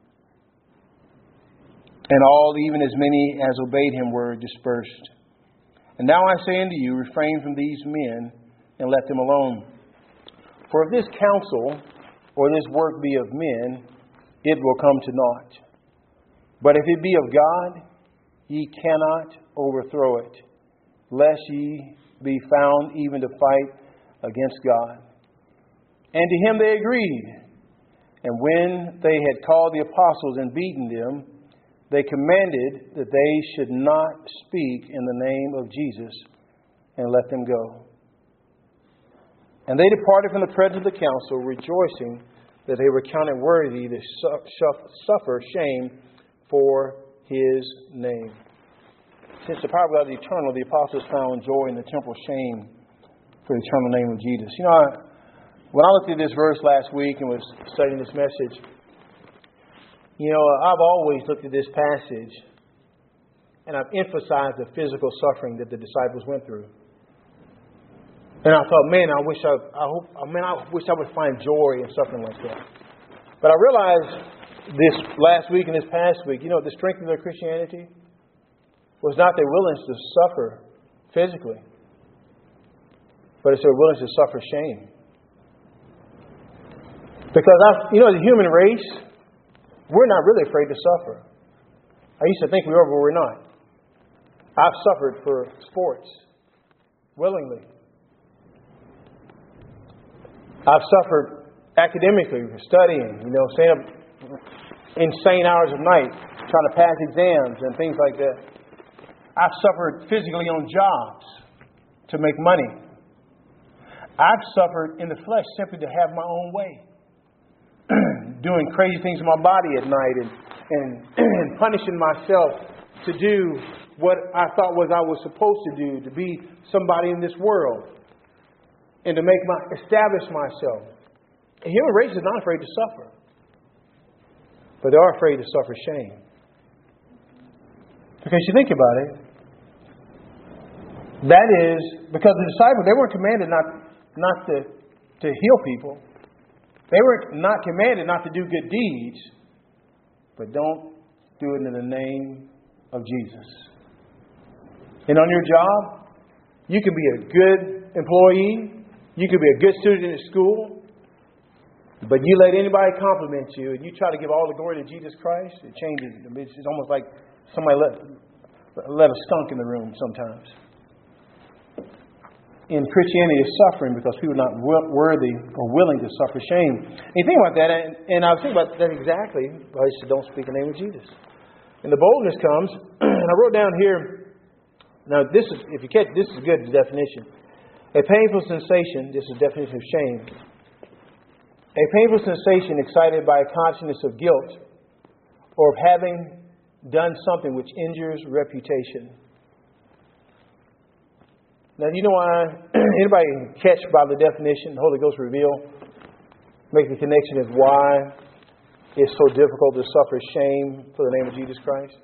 and all, even as many as obeyed him, were dispersed. And now I say unto you, refrain from these men, and let them alone. For if this counsel or this work be of men, it will come to naught. But if it be of God, ye cannot overthrow it, lest ye be found even to fight against God. And to him they agreed. And when they had called the apostles and beaten them, they commanded that they should not speak in the name of Jesus, and let them go. And they departed from the presence of the council, rejoicing that they were counted worthy to suffer shame for his name. Since the power of God is eternal, the apostles found joy in the temporal shame for the eternal name of Jesus. You know, when I looked at this verse last week and was studying this message, I've always looked at this passage and I've emphasized the physical suffering that the disciples went through. And I thought, man, I wish I would find joy in suffering like that. But I realized this last week and this past week, the strength of their Christianity was not their willingness to suffer physically, but it's their willingness to suffer shame. Because the human race, we're not really afraid to suffer. I used to think we were, but we're not. I've suffered for sports willingly. I've suffered academically for studying, staying up insane hours of night, trying to pass exams and things like that. I've suffered physically on jobs to make money. I've suffered in the flesh simply to have my own way. Doing crazy things in my body at night and punishing myself to do what I thought I was supposed to do, to be somebody in this world and to establish myself. The human race is not afraid to suffer, but they are afraid to suffer shame. Because you think about it, that is because the disciples, they weren't commanded not to heal people. They were not commanded not to do good deeds, but don't do it in the name of Jesus. And on your job, you can be a good employee, you can be a good student at school, but you let anybody compliment you and you try to give all the glory to Jesus Christ, it changes. It's almost like somebody let a skunk in the room sometimes. In Christianity is suffering because people are not worthy or willing to suffer shame. And you think about that, and I was thinking about that exactly. I said, don't speak in the name of Jesus. And the boldness comes, and I wrote down here, now this is, if you catch, this is good definition. A painful sensation, this is the definition of shame. A painful sensation excited by a consciousness of guilt or of having done something which injures reputation. Now, you know why? Anybody can catch by the definition, the Holy Ghost reveal, make the connection of why it's so difficult to suffer shame for the name of Jesus Christ?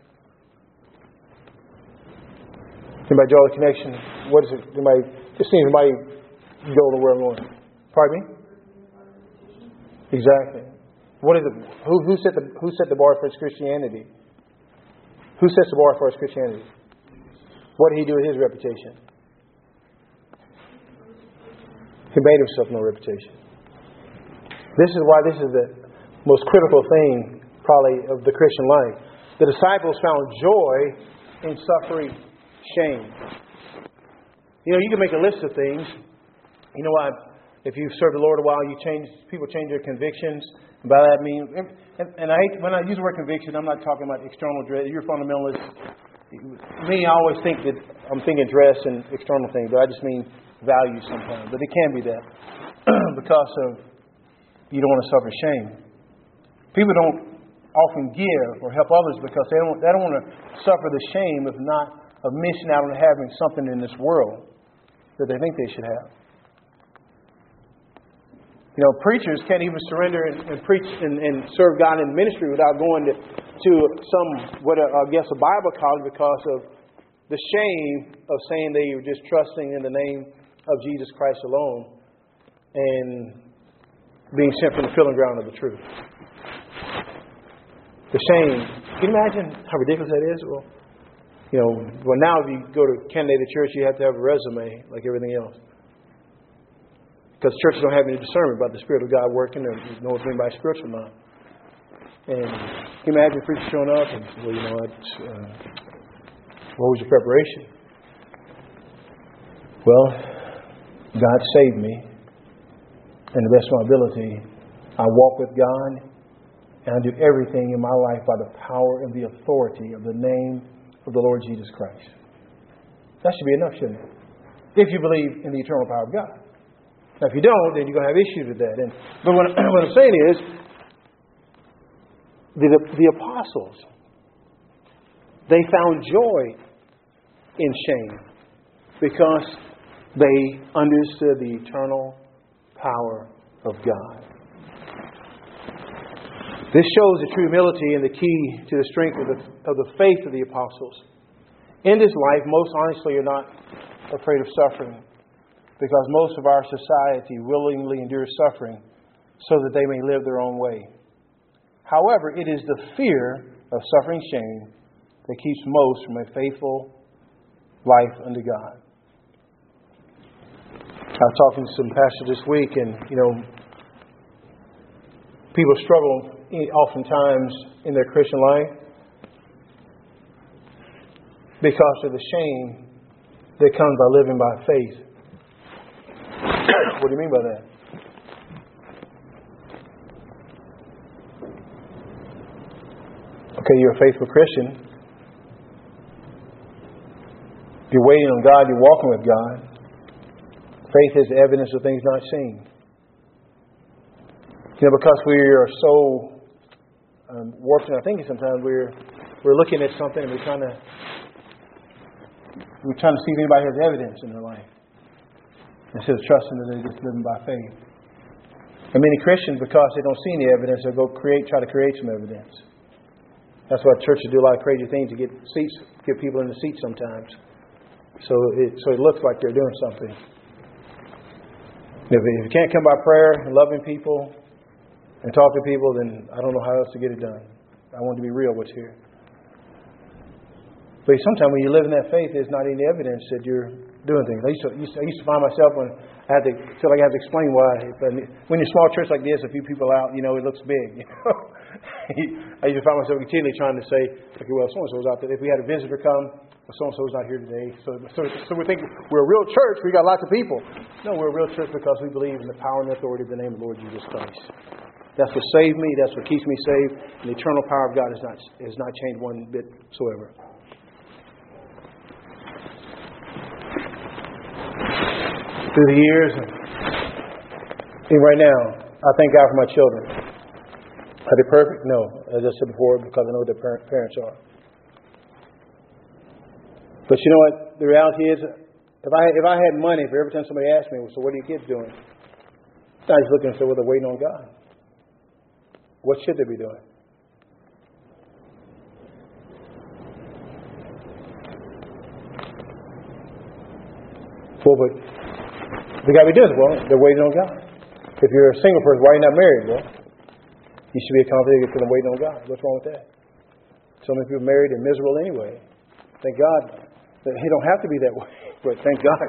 Anybody draw the connection? What is it? It seems somebody go to where I'm going. Pardon me? Exactly. What is it? Who set the bar for his Christianity? Who sets the bar for his Christianity? What did he do with his reputation? He made himself no reputation. This is why this is the most critical thing, probably, of the Christian life. The disciples found joy in suffering shame. You can make a list of things. You know what? If you've served the Lord a while, people change their convictions. And by that I mean, and I hate when I use the word conviction, I'm not talking about external dress. You're a fundamentalist. Me, I always think that I'm thinking dress and external things, but I just mean values sometimes. But it can be that because of you don't want to suffer shame. People don't often give or help others because they don't want to suffer the shame of missing out on having something in this world that they think they should have. Preachers can't even surrender and preach and serve God in ministry without going to some, a Bible college because of the shame of saying they were just trusting in the name of Jesus Christ alone and being sent from the filling ground of the truth. The shame. Can you imagine how ridiculous that is? Well, now if you go to candidate a church, you have to have a resume like everything else. Because churches don't have any discernment about the Spirit of God working or know what's meant by spiritual mind. And can you imagine a preacher showing up and, what was your preparation? Well, God saved me. And the best of my ability, I walk with God. And I do everything in my life by the power and the authority of the name of the Lord Jesus Christ. That should be enough, shouldn't it? If you believe in the eternal power of God. Now, if you don't, then you're going to have issues with that. But what I'm saying is, the apostles, they found joy in shame because they understood the eternal power of God. This shows the true humility and the key to the strength of the faith of the apostles. In this life, most honestly are not afraid of suffering, because most of our society willingly endures suffering so that they may live their own way. However, it is the fear of suffering shame that keeps most from a faithful life unto God. I was talking to some pastors this week, and people struggle oftentimes in their Christian life because of the shame that comes by living by faith. What do you mean by that? Okay, you're a faithful Christian. You're waiting on God. You're walking with God. Faith is the evidence of things not seen. Because we are so warped in our thinking sometimes, we're looking at something and we're trying to see if anybody has evidence in their life, instead of trusting that they're just living by faith. And many Christians, because they don't see any evidence, they'll try to create some evidence. That's why churches do a lot of crazy things to get seats, get people in the seats sometimes. So it looks like they're doing something. If you can't come by prayer and loving people and talk to people, then I don't know how else to get it done. I want to be real what's here. But sometimes when you live in that faith, there's not any evidence that you're doing things. I used to find myself when I had to feel like I had to explain why. When you're a small church like this, a few people out, it looks big. I used to find myself continually trying to say, okay, well, so-and-so's out there. If we had a visitor come, well, so-and-so's not here today. So we think we're a real church. We got lots of people. No, we're a real church because we believe in the power and authority of the name of the Lord Jesus Christ. That's what saved me. That's what keeps me saved. And the eternal power of God has not changed one bit whatsoever. Through the years, and right now, I thank God for my children. Are they perfect? No. As I said before, because I know what their parents are. But you know what? The reality is, if I had money for every time somebody asked me, so what are your kids doing? I was looking and said, well, they're waiting on God. What should they be doing? Well, but they got to be doing it. Well, they're waiting on God. If you're a single person, why are you not married? Well, you should be accountable for them waiting on God. What's wrong with that? So many people married and miserable anyway. Thank God that He don't have to be that way, but thank God.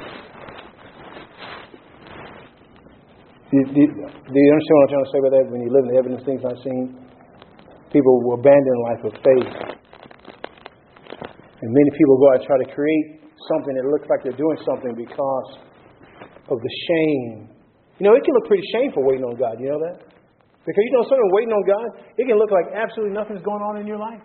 Do you understand what I'm trying to say about that? When you live in the evidence, things not seen, people will abandon a life of faith. And many people go out and try to create something that looks like they're doing something because of the shame. You know, it can look pretty shameful waiting on God. You know that? Because you know, something waiting on God, it can look like absolutely nothing's going on in your life.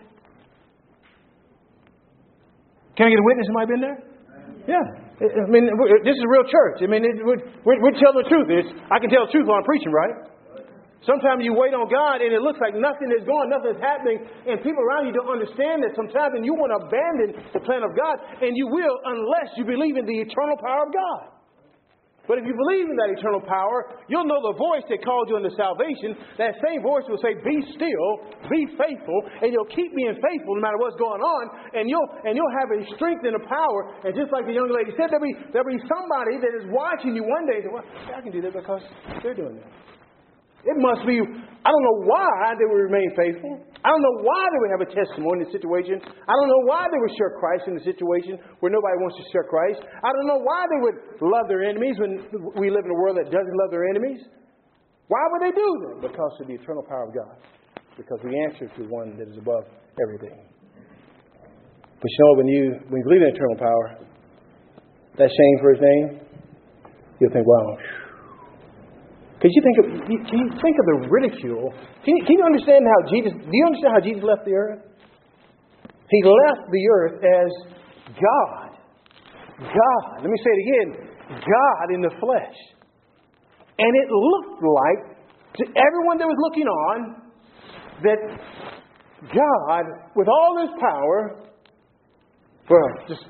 Can I get a witness? Am I been there? Yeah. I mean, this is a real church. I mean, we're telling the truth. I can tell the truth while I'm preaching, right? Sometimes you wait on God and it looks like nothing is going, nothing is happening, and people around you don't understand that sometimes, and you want to abandon the plan of God, and you will unless you believe in the eternal power of God. But if you believe in that eternal power, you'll know the voice that called you into salvation. That same voice will say, be still, be faithful, and you'll keep being faithful no matter what's going on, and you'll have a strength and a power. And just like the young lady said, there'll be somebody that is watching you one day and say, well, I can do that because they're doing that. It must be, I don't know why they would remain faithful. I don't know why they would have a testimony in the situation. I don't know why they would share Christ in the situation where nobody wants to share Christ. I don't know why they would love their enemies when we live in a world that doesn't love their enemies. Why would they do that? Because of the eternal power of God. Because we answer to one that is above everything. But you know, when you believe in eternal power, that shame for his name, you'll think, wow. Because can you think of the ridicule? Can you understand how Jesus? Do you understand how Jesus left the earth? He left the earth as God. God. Let me say it again. God in the flesh. And it looked like to everyone that was looking on that God, with all His power, well, just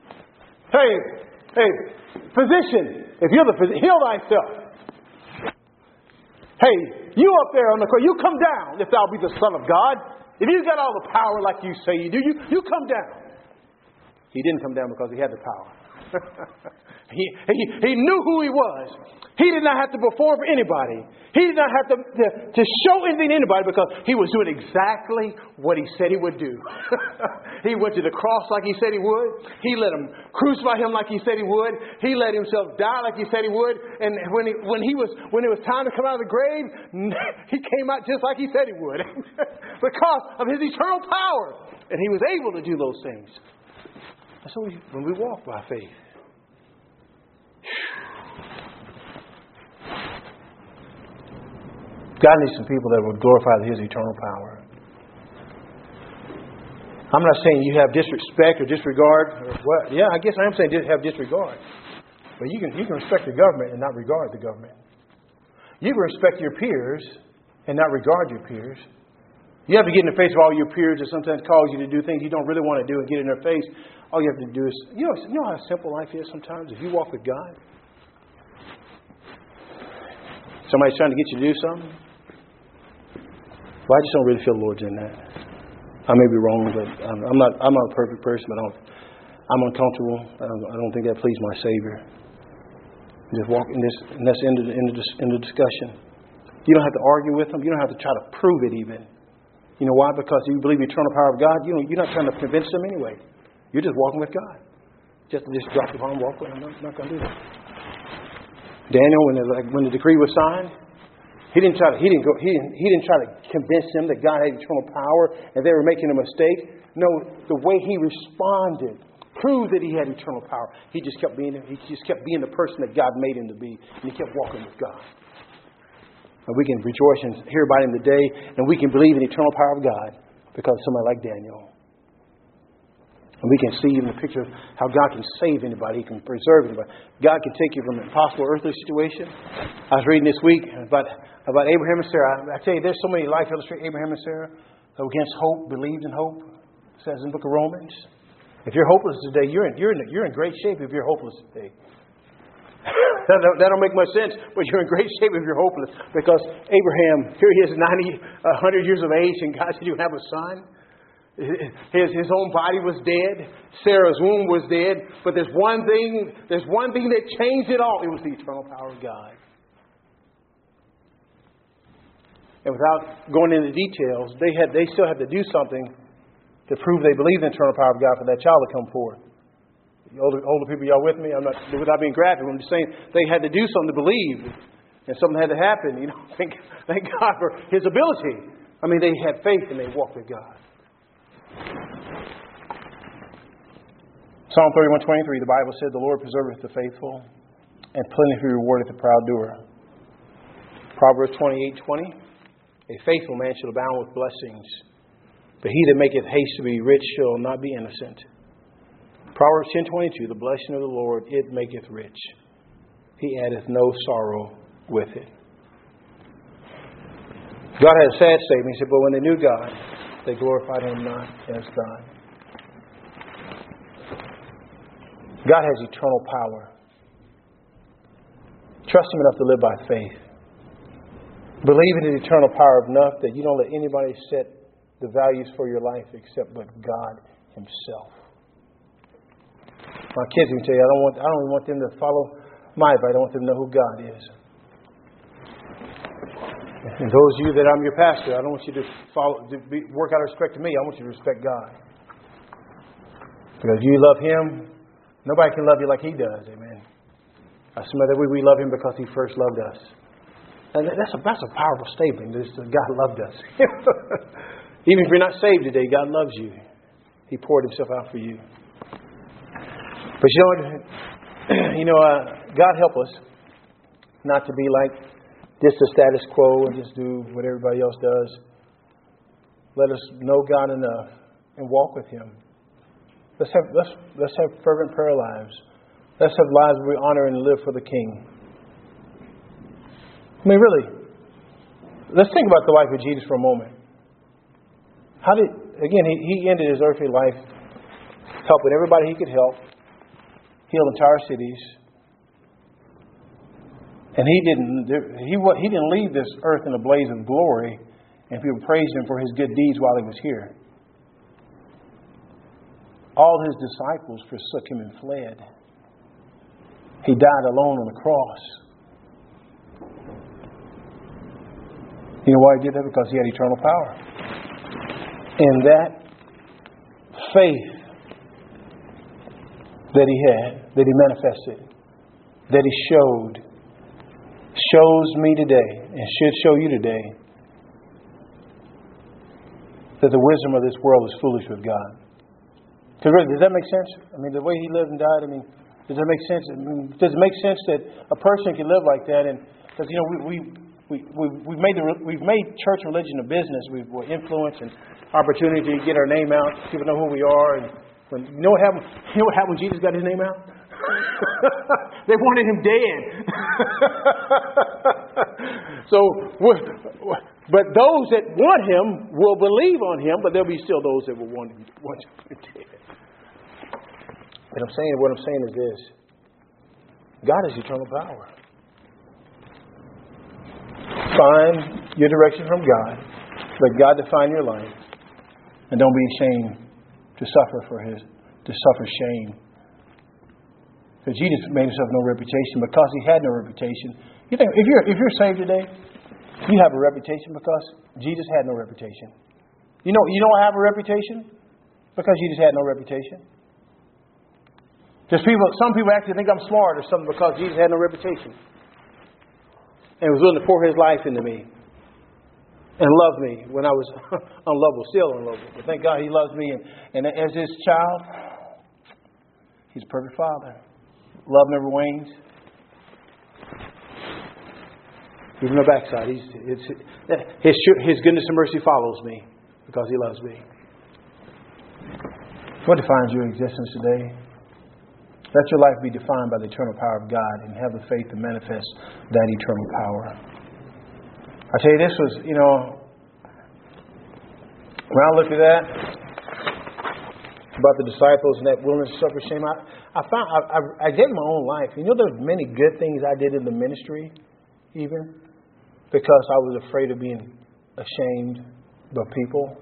hey, physician, if you're the physician, heal thyself. Hey, you up there on the cross, you come down if thou be the Son of God. If you got all the power like you say you do, you come down. He didn't come down because he had the power. He knew who he was. He did not have to perform for anybody. He did not have to show anything to anybody because he was doing exactly what he said he would do. He went to the cross like he said he would. He let him crucify him like he said he would. He let himself die like he said he would. And when it was time to come out of the grave, he came out just like he said he would. Because of his eternal power. And he was able to do those things. So when we walk by faith, God needs some people that would glorify His eternal power. I'm not saying you have disrespect or disregard. Or what? Yeah, I guess I am saying have disregard. But you can respect the government and not regard the government. You can respect your peers and not regard your peers. You have to get in the face of all your peers that sometimes cause you to do things you don't really want to do and get in their face. All you have to do is, you know how simple life is sometimes if you walk with God? Somebody's trying to get you to do something. Well, I just don't really feel the Lord's in that. I may be wrong, but I'm not a perfect person, but I'm uncomfortable. I don't think that pleased my Savior. Just walk in this, and that's the end of the discussion. You don't have to argue with them. You don't have to try to prove it even. You know why? Because you believe the eternal power of God. You're not trying to convince them anyway. You're just walking with God. Just drop the bomb and walk with Him. I'm not going to do that. Daniel, when the decree was signed, he didn't try to convince them that God had eternal power and they were making a mistake. No, the way he responded proved that he had eternal power. He just kept being the person that God made him to be, and he kept walking with God. And we can rejoice and hear about him today, and we can believe in the eternal power of God because of somebody like Daniel. And we can see in the picture of how God can save anybody. He can preserve anybody. God can take you from an impossible earthly situation. I was reading this week about Abraham and Sarah. I tell you, there's so many life illustrations. Abraham and Sarah, against hope, believed in hope. It says in the book of Romans. If you're hopeless today, you're in great shape if you're hopeless today. That don't make much sense, but you're in great shape if you're hopeless. Because Abraham, here he is 100 years of age, and God said you have a son. His own body was dead. Sarah's womb was dead. But there's one thing that changed it all. It was the eternal power of God. And without going into details, they still had to do something to prove they believed in the eternal power of God for that child to come forth. The older people, y'all with me? I'm not, without being graphic, I'm just saying they had to do something to believe. And something had to happen. Thank God for His ability. I mean, they had faith and they walked with God. Psalm 31:23, the Bible said, "The Lord preserveth the faithful, and plentifully rewardeth the proud doer." Proverbs 28:20, "A faithful man shall abound with blessings, but he that maketh haste to be rich shall not be innocent." Proverbs 10:22, "The blessing of the Lord, it maketh rich. He addeth no sorrow with it." God had a sad statement. He said, "But when they knew God, they glorified Him not as God." God has eternal power. Trust Him enough to live by faith. Believe in His eternal power enough that you don't let anybody set the values for your life except but God Himself. My kids can tell you, I don't even want them to follow my advice. I want them to know who God is. And those of you that I'm your pastor, I don't want you to work out of respect to me. I want you to respect God. Because you love Him, nobody can love you like He does. Amen. I submit that we love Him because He first loved us. And that's a powerful statement. God loved us. Even if you're not saved today, God loves you. He poured Himself out for you. But God help us not to be like just the status quo and just do what everybody else does. Let us know God enough and walk with Him. Let's have fervent prayer lives. Let's have lives where we honor and live for the King. I mean, really, let's think about the life of Jesus for a moment. He ended His earthly life helping everybody He could help, healed entire cities. And He didn't leave this earth in a blaze of glory, and people praised Him for His good deeds while He was here. All His disciples forsook Him and fled. He died alone on the cross. You know why He did that? Because He had eternal power. And that faith that He had, that He manifested, that He shows me today and should show you today that the wisdom of this world is foolish with God. Because really, does that make sense? I mean, the way He lived and died, does that make sense? Does it make sense that a person can live like that? And because we've made church religion a business. We've influence and opportunity to get our name out. People know who we are. And you know what happened? You know what happened when Jesus got His name out? They wanted Him dead. But those that want Him will believe on Him, but there'll be still those that will want Him dead. What I'm saying is this: God has eternal power. Find your direction from God. Let God define your life, and don't be ashamed to suffer shame. Because Jesus made Himself no reputation because He had no reputation. You think if you're saved today, you have a reputation because Jesus had no reputation. You know I have a reputation because Jesus had no reputation. Some people actually think I'm smart or something because Jesus had no reputation and was willing to pour His life into me and loved me when I was unlovable, still unlovable. But thank God He loves me, and as His child, He's a perfect Father. Love never wanes. Even the backside, His goodness and mercy follows me because He loves me. What defines your existence today? Let your life be defined by the eternal power of God and have the faith to manifest that eternal power. I tell you, this was, when I looked at that, about the disciples and that willingness to suffer shame, I gave my own life. There's many good things I did in the ministry, even, because I was afraid of being ashamed by people.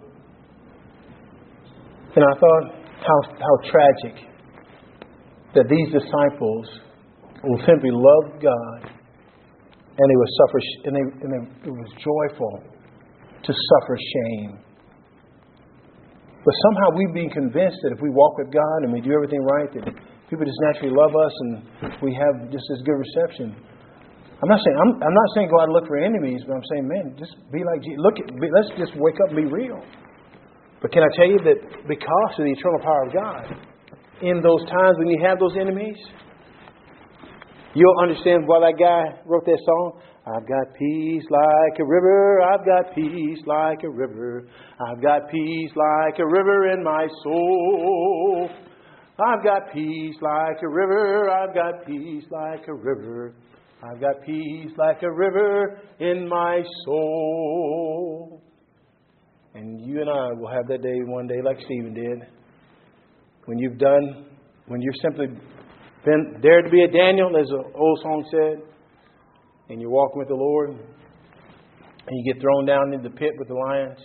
And I thought how tragic that these disciples will simply love God, and they would suffer, it was joyful to suffer shame. But somehow we've been convinced that if we walk with God and we do everything right, that people just naturally love us and we have just as good reception. I'm not saying go out and look for enemies, but I'm saying, man, just be like Jesus. Let's just wake up and be real. But can I tell you that because of the eternal power of God, in those times when you have those enemies, you'll understand why that guy wrote that song. I've got peace like a river. I've got peace like a river. I've got peace like a river in my soul. I've got peace like a river. I've got peace like a river. I've got peace like a river in my soul. And you and I will have that day one day like Stephen did. When you've simply been dared to be a Daniel, as the old song said, and you're walking with the Lord, and you get thrown down into the pit with the lions.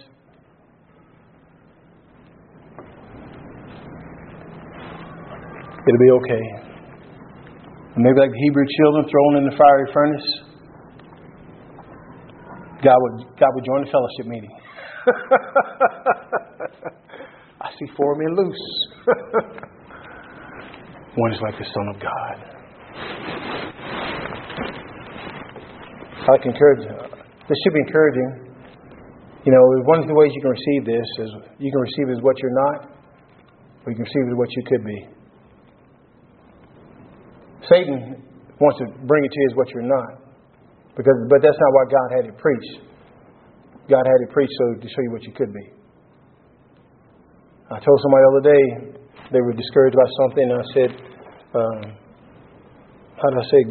It'll be okay. And maybe like the Hebrew children thrown in the fiery furnace, God would join the fellowship meeting. I see 4 men loose. One is like the Son of God. I can encourage you. This should be encouraging. You know, one of the ways you can receive this is you can receive it as what you're not, or you can receive it as what you could be. Satan wants to bring it to you as what you're not, but that's not why God had it preached. God had it preached to show you what you could be. I told somebody the other day they were discouraged about something, and I said, how did I say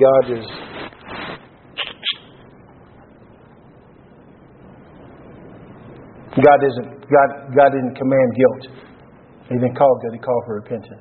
God didn't command guilt. He didn't call guilt. He called for repentance.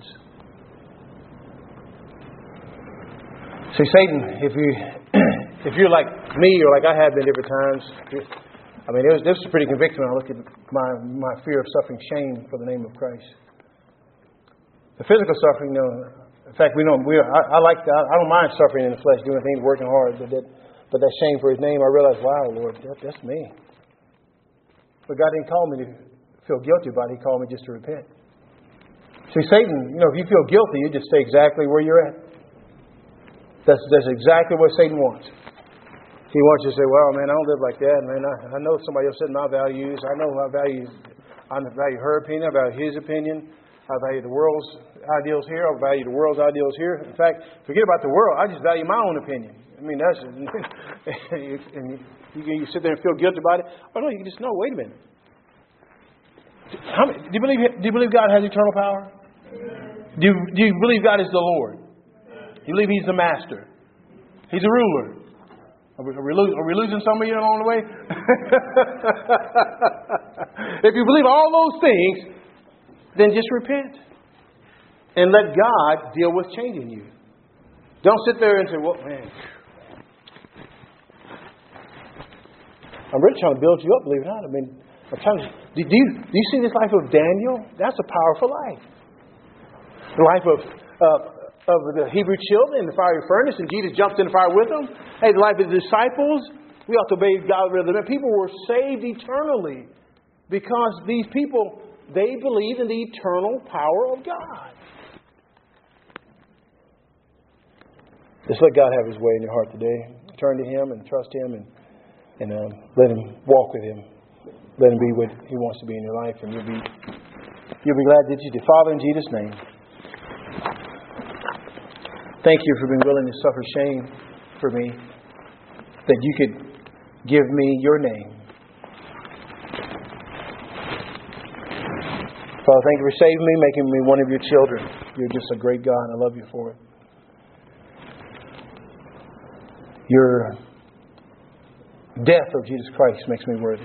See, Satan, if you're like me or like I have been different times, I mean, this was pretty convicting when I looked at my fear of suffering shame for the name of Christ. The physical suffering, in fact, I don't mind suffering in the flesh, doing things, working hard, but that shame for His name, I realized, wow, Lord, that's me. But God didn't call me to feel guilty about it. He called me just to repent. See, Satan, if you feel guilty, you just stay exactly where you're at. That's exactly what Satan wants. He wants you to say, well, man, I don't live like that. Man, I know somebody else said my values. I know I value her opinion. I value his opinion. I value the world's ideals here. I value the world's ideals here. In fact, forget about the world. I just value my own opinion. I mean, that's... and you sit there and feel guilty about it. Oh, no, you can just know, wait a minute. Do you believe God has eternal power? Do you believe God is the Lord? Do you believe He's the Master? He's a ruler. Are we losing some of you along the way? If you believe all those things, then just repent. And let God deal with changing you. Don't sit there and say, well, man, I'm really trying to build you up, believe it or not. I mean, I'm trying to, do you see this life of Daniel? That's a powerful life. The life of the Hebrew children in the fiery furnace, and Jesus jumped in the fire with them. Hey, the life of the disciples, we ought to obey God rather than people were saved eternally because these people, they believe in the eternal power of God. Just let God have His way in your heart today. Turn to Him and trust Him and let Him walk with Him. Let Him be what He wants to be in your life, and you'll be glad that you did. Father, in Jesus' name, thank you for being willing to suffer shame for me, that you could give me your name. Father, thank you for saving me, making me one of your children. You're just a great God, and I love you for it. Your death of Jesus Christ makes me worthy.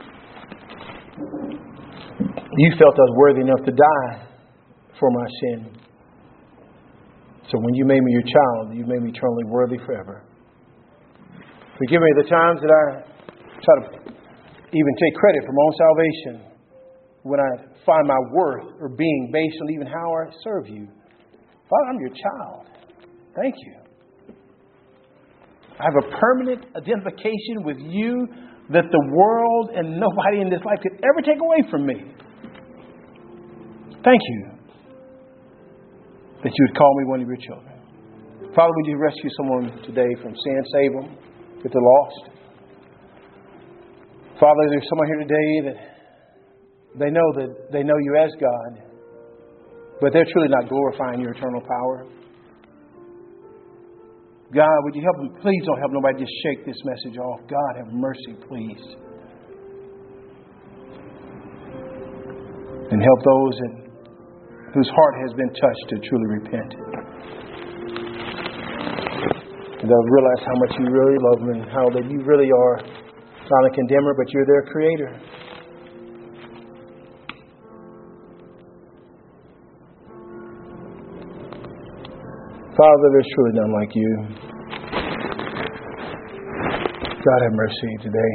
You felt I was worthy enough to die for my sin. So when you made me your child, you made me eternally worthy forever. Forgive me the times that I try to even take credit for my own salvation when I find my worth or being based on even how I serve you. Father, I'm your child. Thank you. I have a permanent identification with you that the world and nobody in this life could ever take away from me. Thank you that you would call me one of your children. Father, would you rescue someone today from sin, save them, if they're lost? Father, there's someone here today that they know you as God. but they're truly not glorifying your eternal power. God, would you help them? Please don't help nobody just shake this message off. God, have mercy, please. And help those whose heart has been touched to truly repent. And they'll realize how much you really love them and how that you really are not a condemner, but you're their creator. Father, there's truly none like you. God, have mercy today.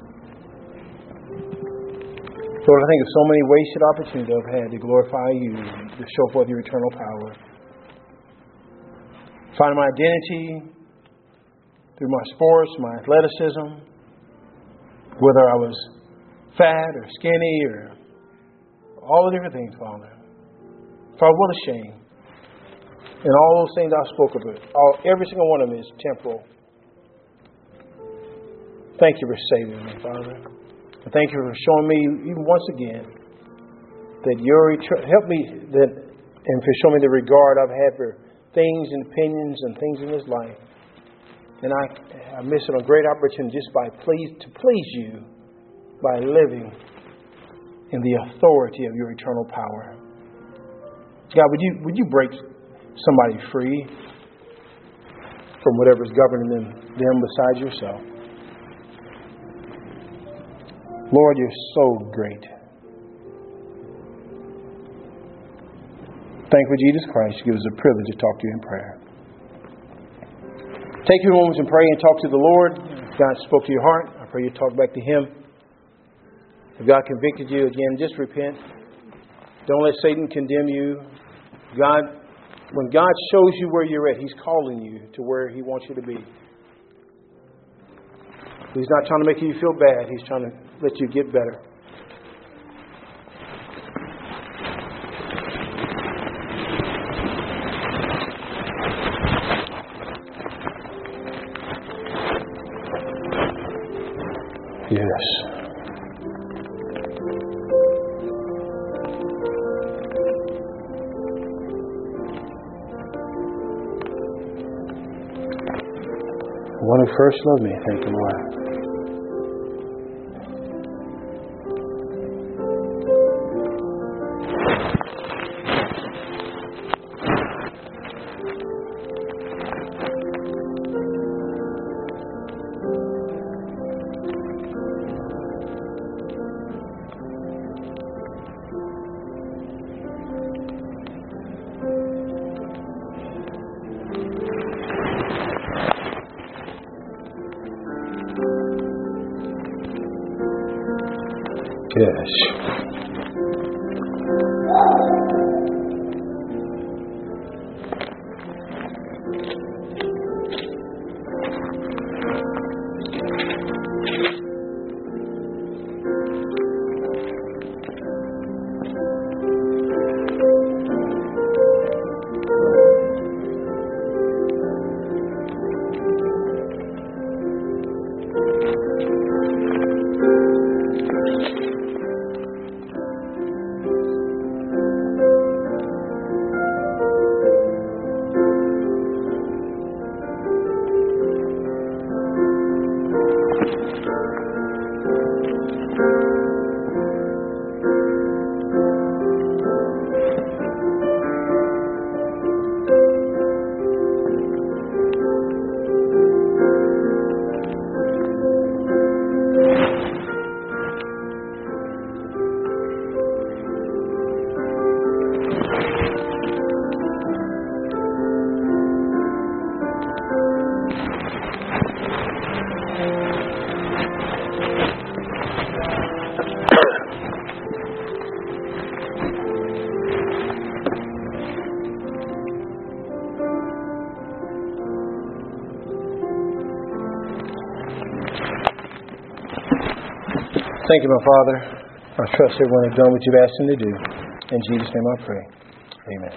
Lord, I think of so many wasted opportunities I've had to glorify you, to show forth your eternal power. Find my identity through my sports, my athleticism, whether I was fat or skinny or all the different things, Father. Father, what a shame. And all those things I spoke of, every single one of them is temporal. Thank you for saving me, Father. And thank you for showing me, even once again, that help me and for showing me the regard I've had for things and opinions and things in this life. And I miss a great opportunity just to please you by living in the authority of your eternal power. God, would you break somebody free from whatever's governing them besides yourself? Lord, you're so great. Thank you for Jesus Christ. Give us a privilege to talk to you in prayer. Take a few moments and pray and talk to the Lord. If God spoke to your heart, I pray you talk back to Him. If God convicted you, again, just repent. Don't let Satan condemn you. When God shows you where you're at, He's calling you to where He wants you to be. He's not trying to make you feel bad. He's trying to let you get better. Yes. The one who first loved me, thank you, Lord. Yes. Thank you, my Father. I trust everyone has done what you've asked them to do. In Jesus' name I pray. Amen.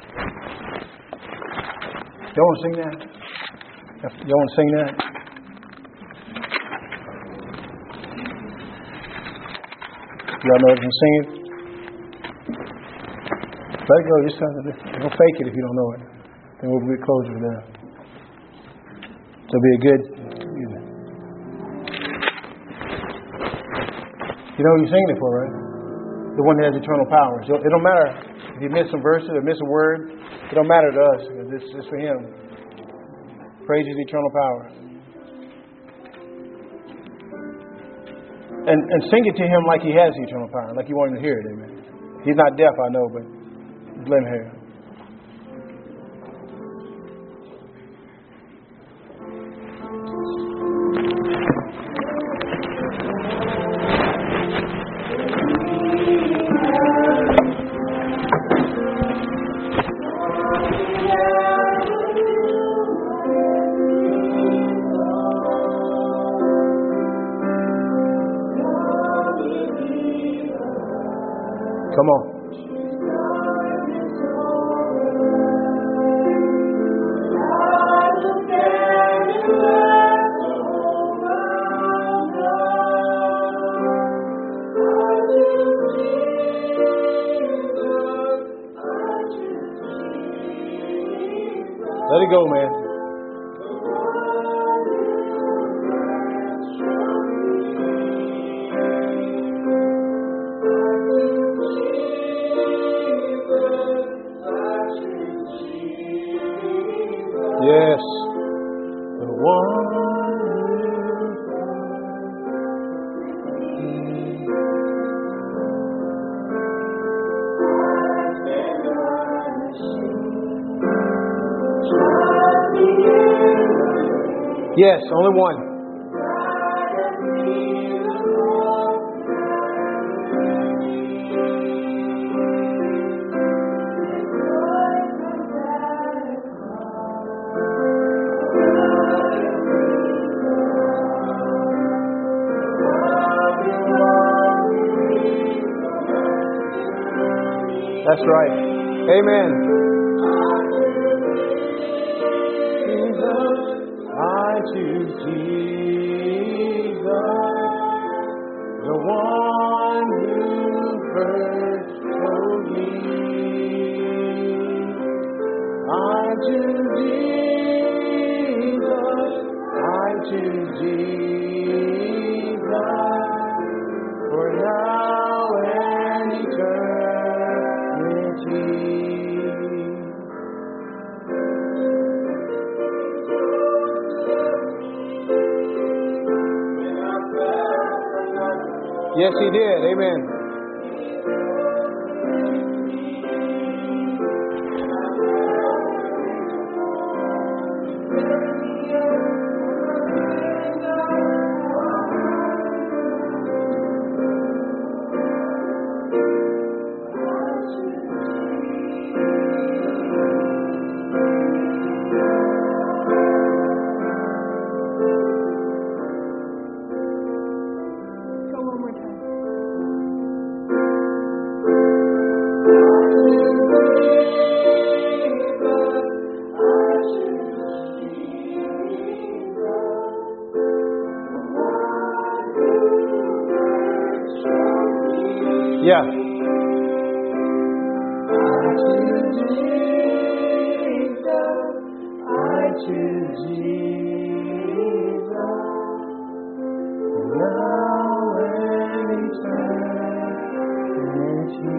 Y'all want to sing that? Y'all want to sing that? Y'all know if you can sing it? Let it go. Just don't fake it if you don't know it. Then we'll get closer to that. It'll be a good. You know who you're singing it for, right? The one that has eternal power. So it don't matter if you miss some verses or miss a word. It don't matter to us. This is for Him. Praise His eternal power. And sing it to Him like He has eternal power, like you want Him to hear it. Amen. He's not deaf, I know, but let Him hear it. Come on. Let it go, man. Yes. The one. Yes, only one. That's right. Amen. I choose Jesus, the one who first showed me. I choose Jesus, for now and eternity. Yes, He did. Amen. Yeah. I choose Jesus, now and eternity.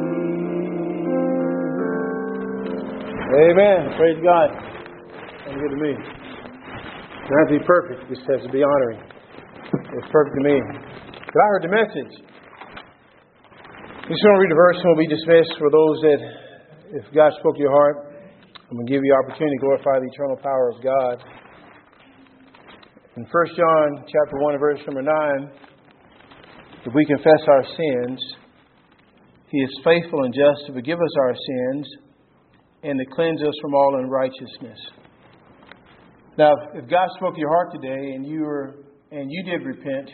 Amen. Praise God. Sounds good to me. It doesn't have to be perfect. It just has to be honoring. It's perfect to me. But I heard the message. I'm just going to read a verse and we'll be dismissed. For those that, if God spoke to your heart, I'm going to give you the opportunity to glorify the eternal power of God. In 1 John chapter 1 and verse number 9, if we confess our sins, He is faithful and just to forgive us our sins and to cleanse us from all unrighteousness. Now, if God spoke to your heart today and you did repent,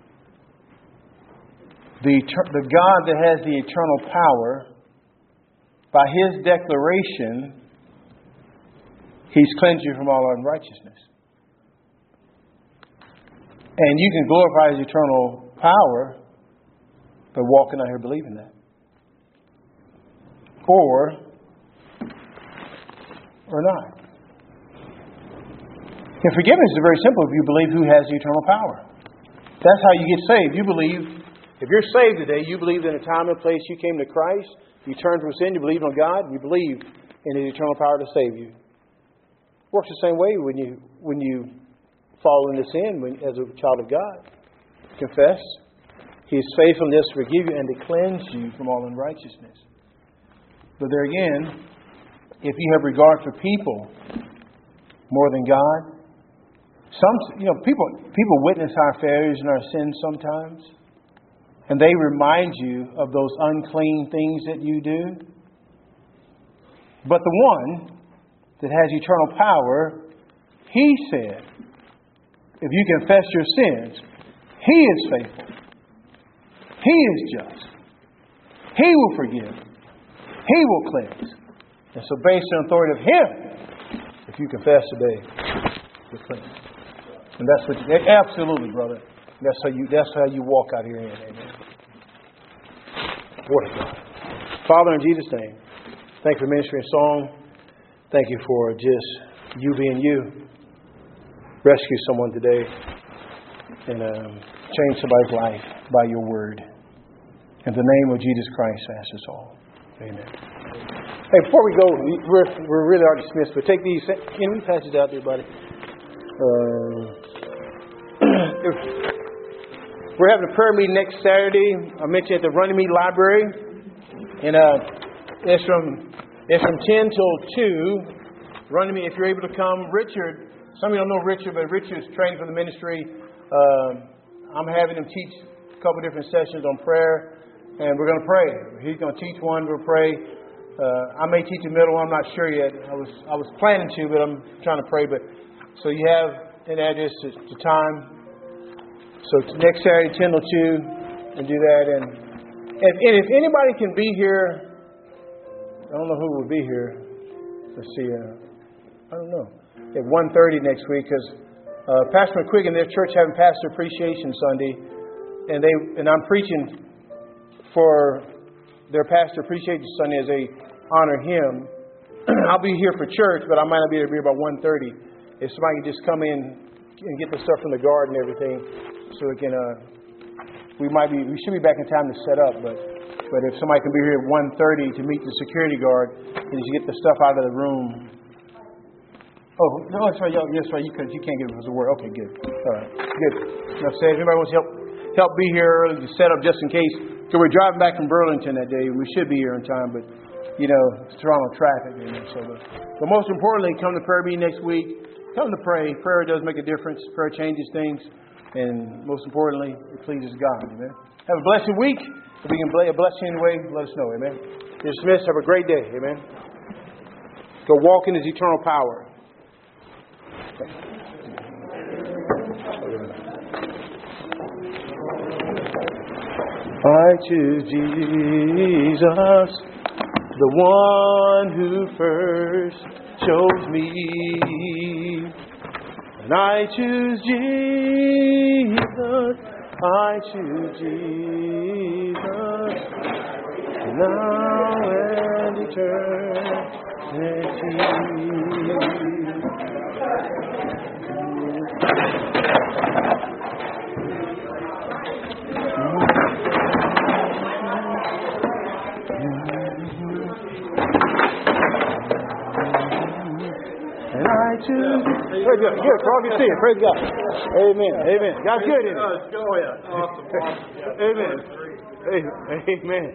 the God that has the eternal power, by His declaration, He's cleansed you from all unrighteousness. And you can glorify His eternal power by walking out here believing that. Or or not? And forgiveness is very simple if you believe who has the eternal power. That's how you get saved. You believe, if you're saved today, you believe in a time and place you came to Christ, you turned from sin, you believe on God, you believe in His eternal power to save you. It works the same way when you fall into sin as a child of God. Confess. He is faithful and just to forgive you and to cleanse you from all unrighteousness. But there again, if you have regard for people more than God, people witness our failures and our sins sometimes, and they remind you of those unclean things that you do. But the one that has eternal power, He said, if you confess your sins, He is faithful. He is just. He will forgive. He will cleanse. And so based on the authority of Him, if you confess today, you're cleansed. And that's what absolutely, brother. That's how you walk out here. Amen. Word of God. Father, in Jesus' name, thank you for ministering song. Thank you for just you being you. Rescue someone today and change somebody's life by your word. In the name of Jesus Christ, I ask us all. Amen. Hey, before we go, we're really already dismissed, but take these. Can we pass it out there, buddy? We're having a prayer meeting next Saturday. I mentioned at the Runnymede Library, and it's from 10 till 2. Runnymede, if you're able to come. Richard, some of you don't know Richard, but Richard's trained for the ministry. I'm having him teach a couple different sessions on prayer, and we're going to pray. He's going to teach one. We'll pray. I may teach the middle one. I'm not sure yet. I was planning to, but I'm trying to pray. But so you have an address to time. So it's next Saturday, 10 till 2, and do that. And if anybody can be here, I don't know who will be here. Let's see. I don't know. At 1:30 next week, because Pastor McQuigg and their church having Pastor Appreciation Sunday, and I'm preaching for their Pastor Appreciation Sunday as they honor him. I'll be here for church, but I might not be able to be here by 1:30. If somebody can just come in and get the stuff from the garden and everything, so we can, we should be back in time to set up, but if somebody can be here at 1:30 to meet the security guard and just get the stuff out of the room. Oh, no, that's right. That's right. You can't give us a word. Okay, good. All right, good. Enough said. If anybody wants to help be here early to set up just in case, because we're driving back from Burlington that day. We should be here on time, but it's Toronto traffic. But most importantly, come to prayer meeting next week. Come to pray. Prayer does make a difference. Prayer changes things, and most importantly, it pleases God. Amen. Have a blessed week. If we can bless you anyway, let us know. Amen. You're dismissed. Have a great day. Amen. Go walk in His eternal power. I choose Jesus, the one who first chose me. And I choose Jesus, I choose Jesus, now and eternity. And I choose. Praise God. Good. For all you see it. Praise God. Amen. Amen. God's good, isn't it? Oh, yeah. Awesome. Amen. Amen.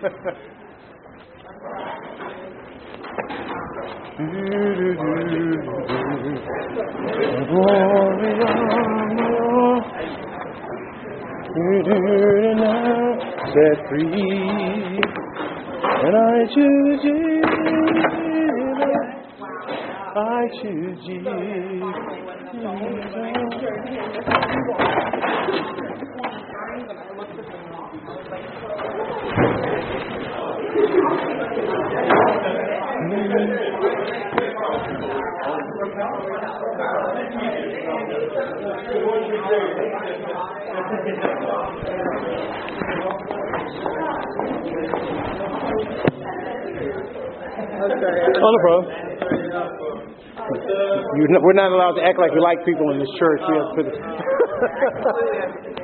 Set free, and I choose Jesus. I choose Jesus. Oh, no problem. We're not allowed to act like we like people in this church. We have to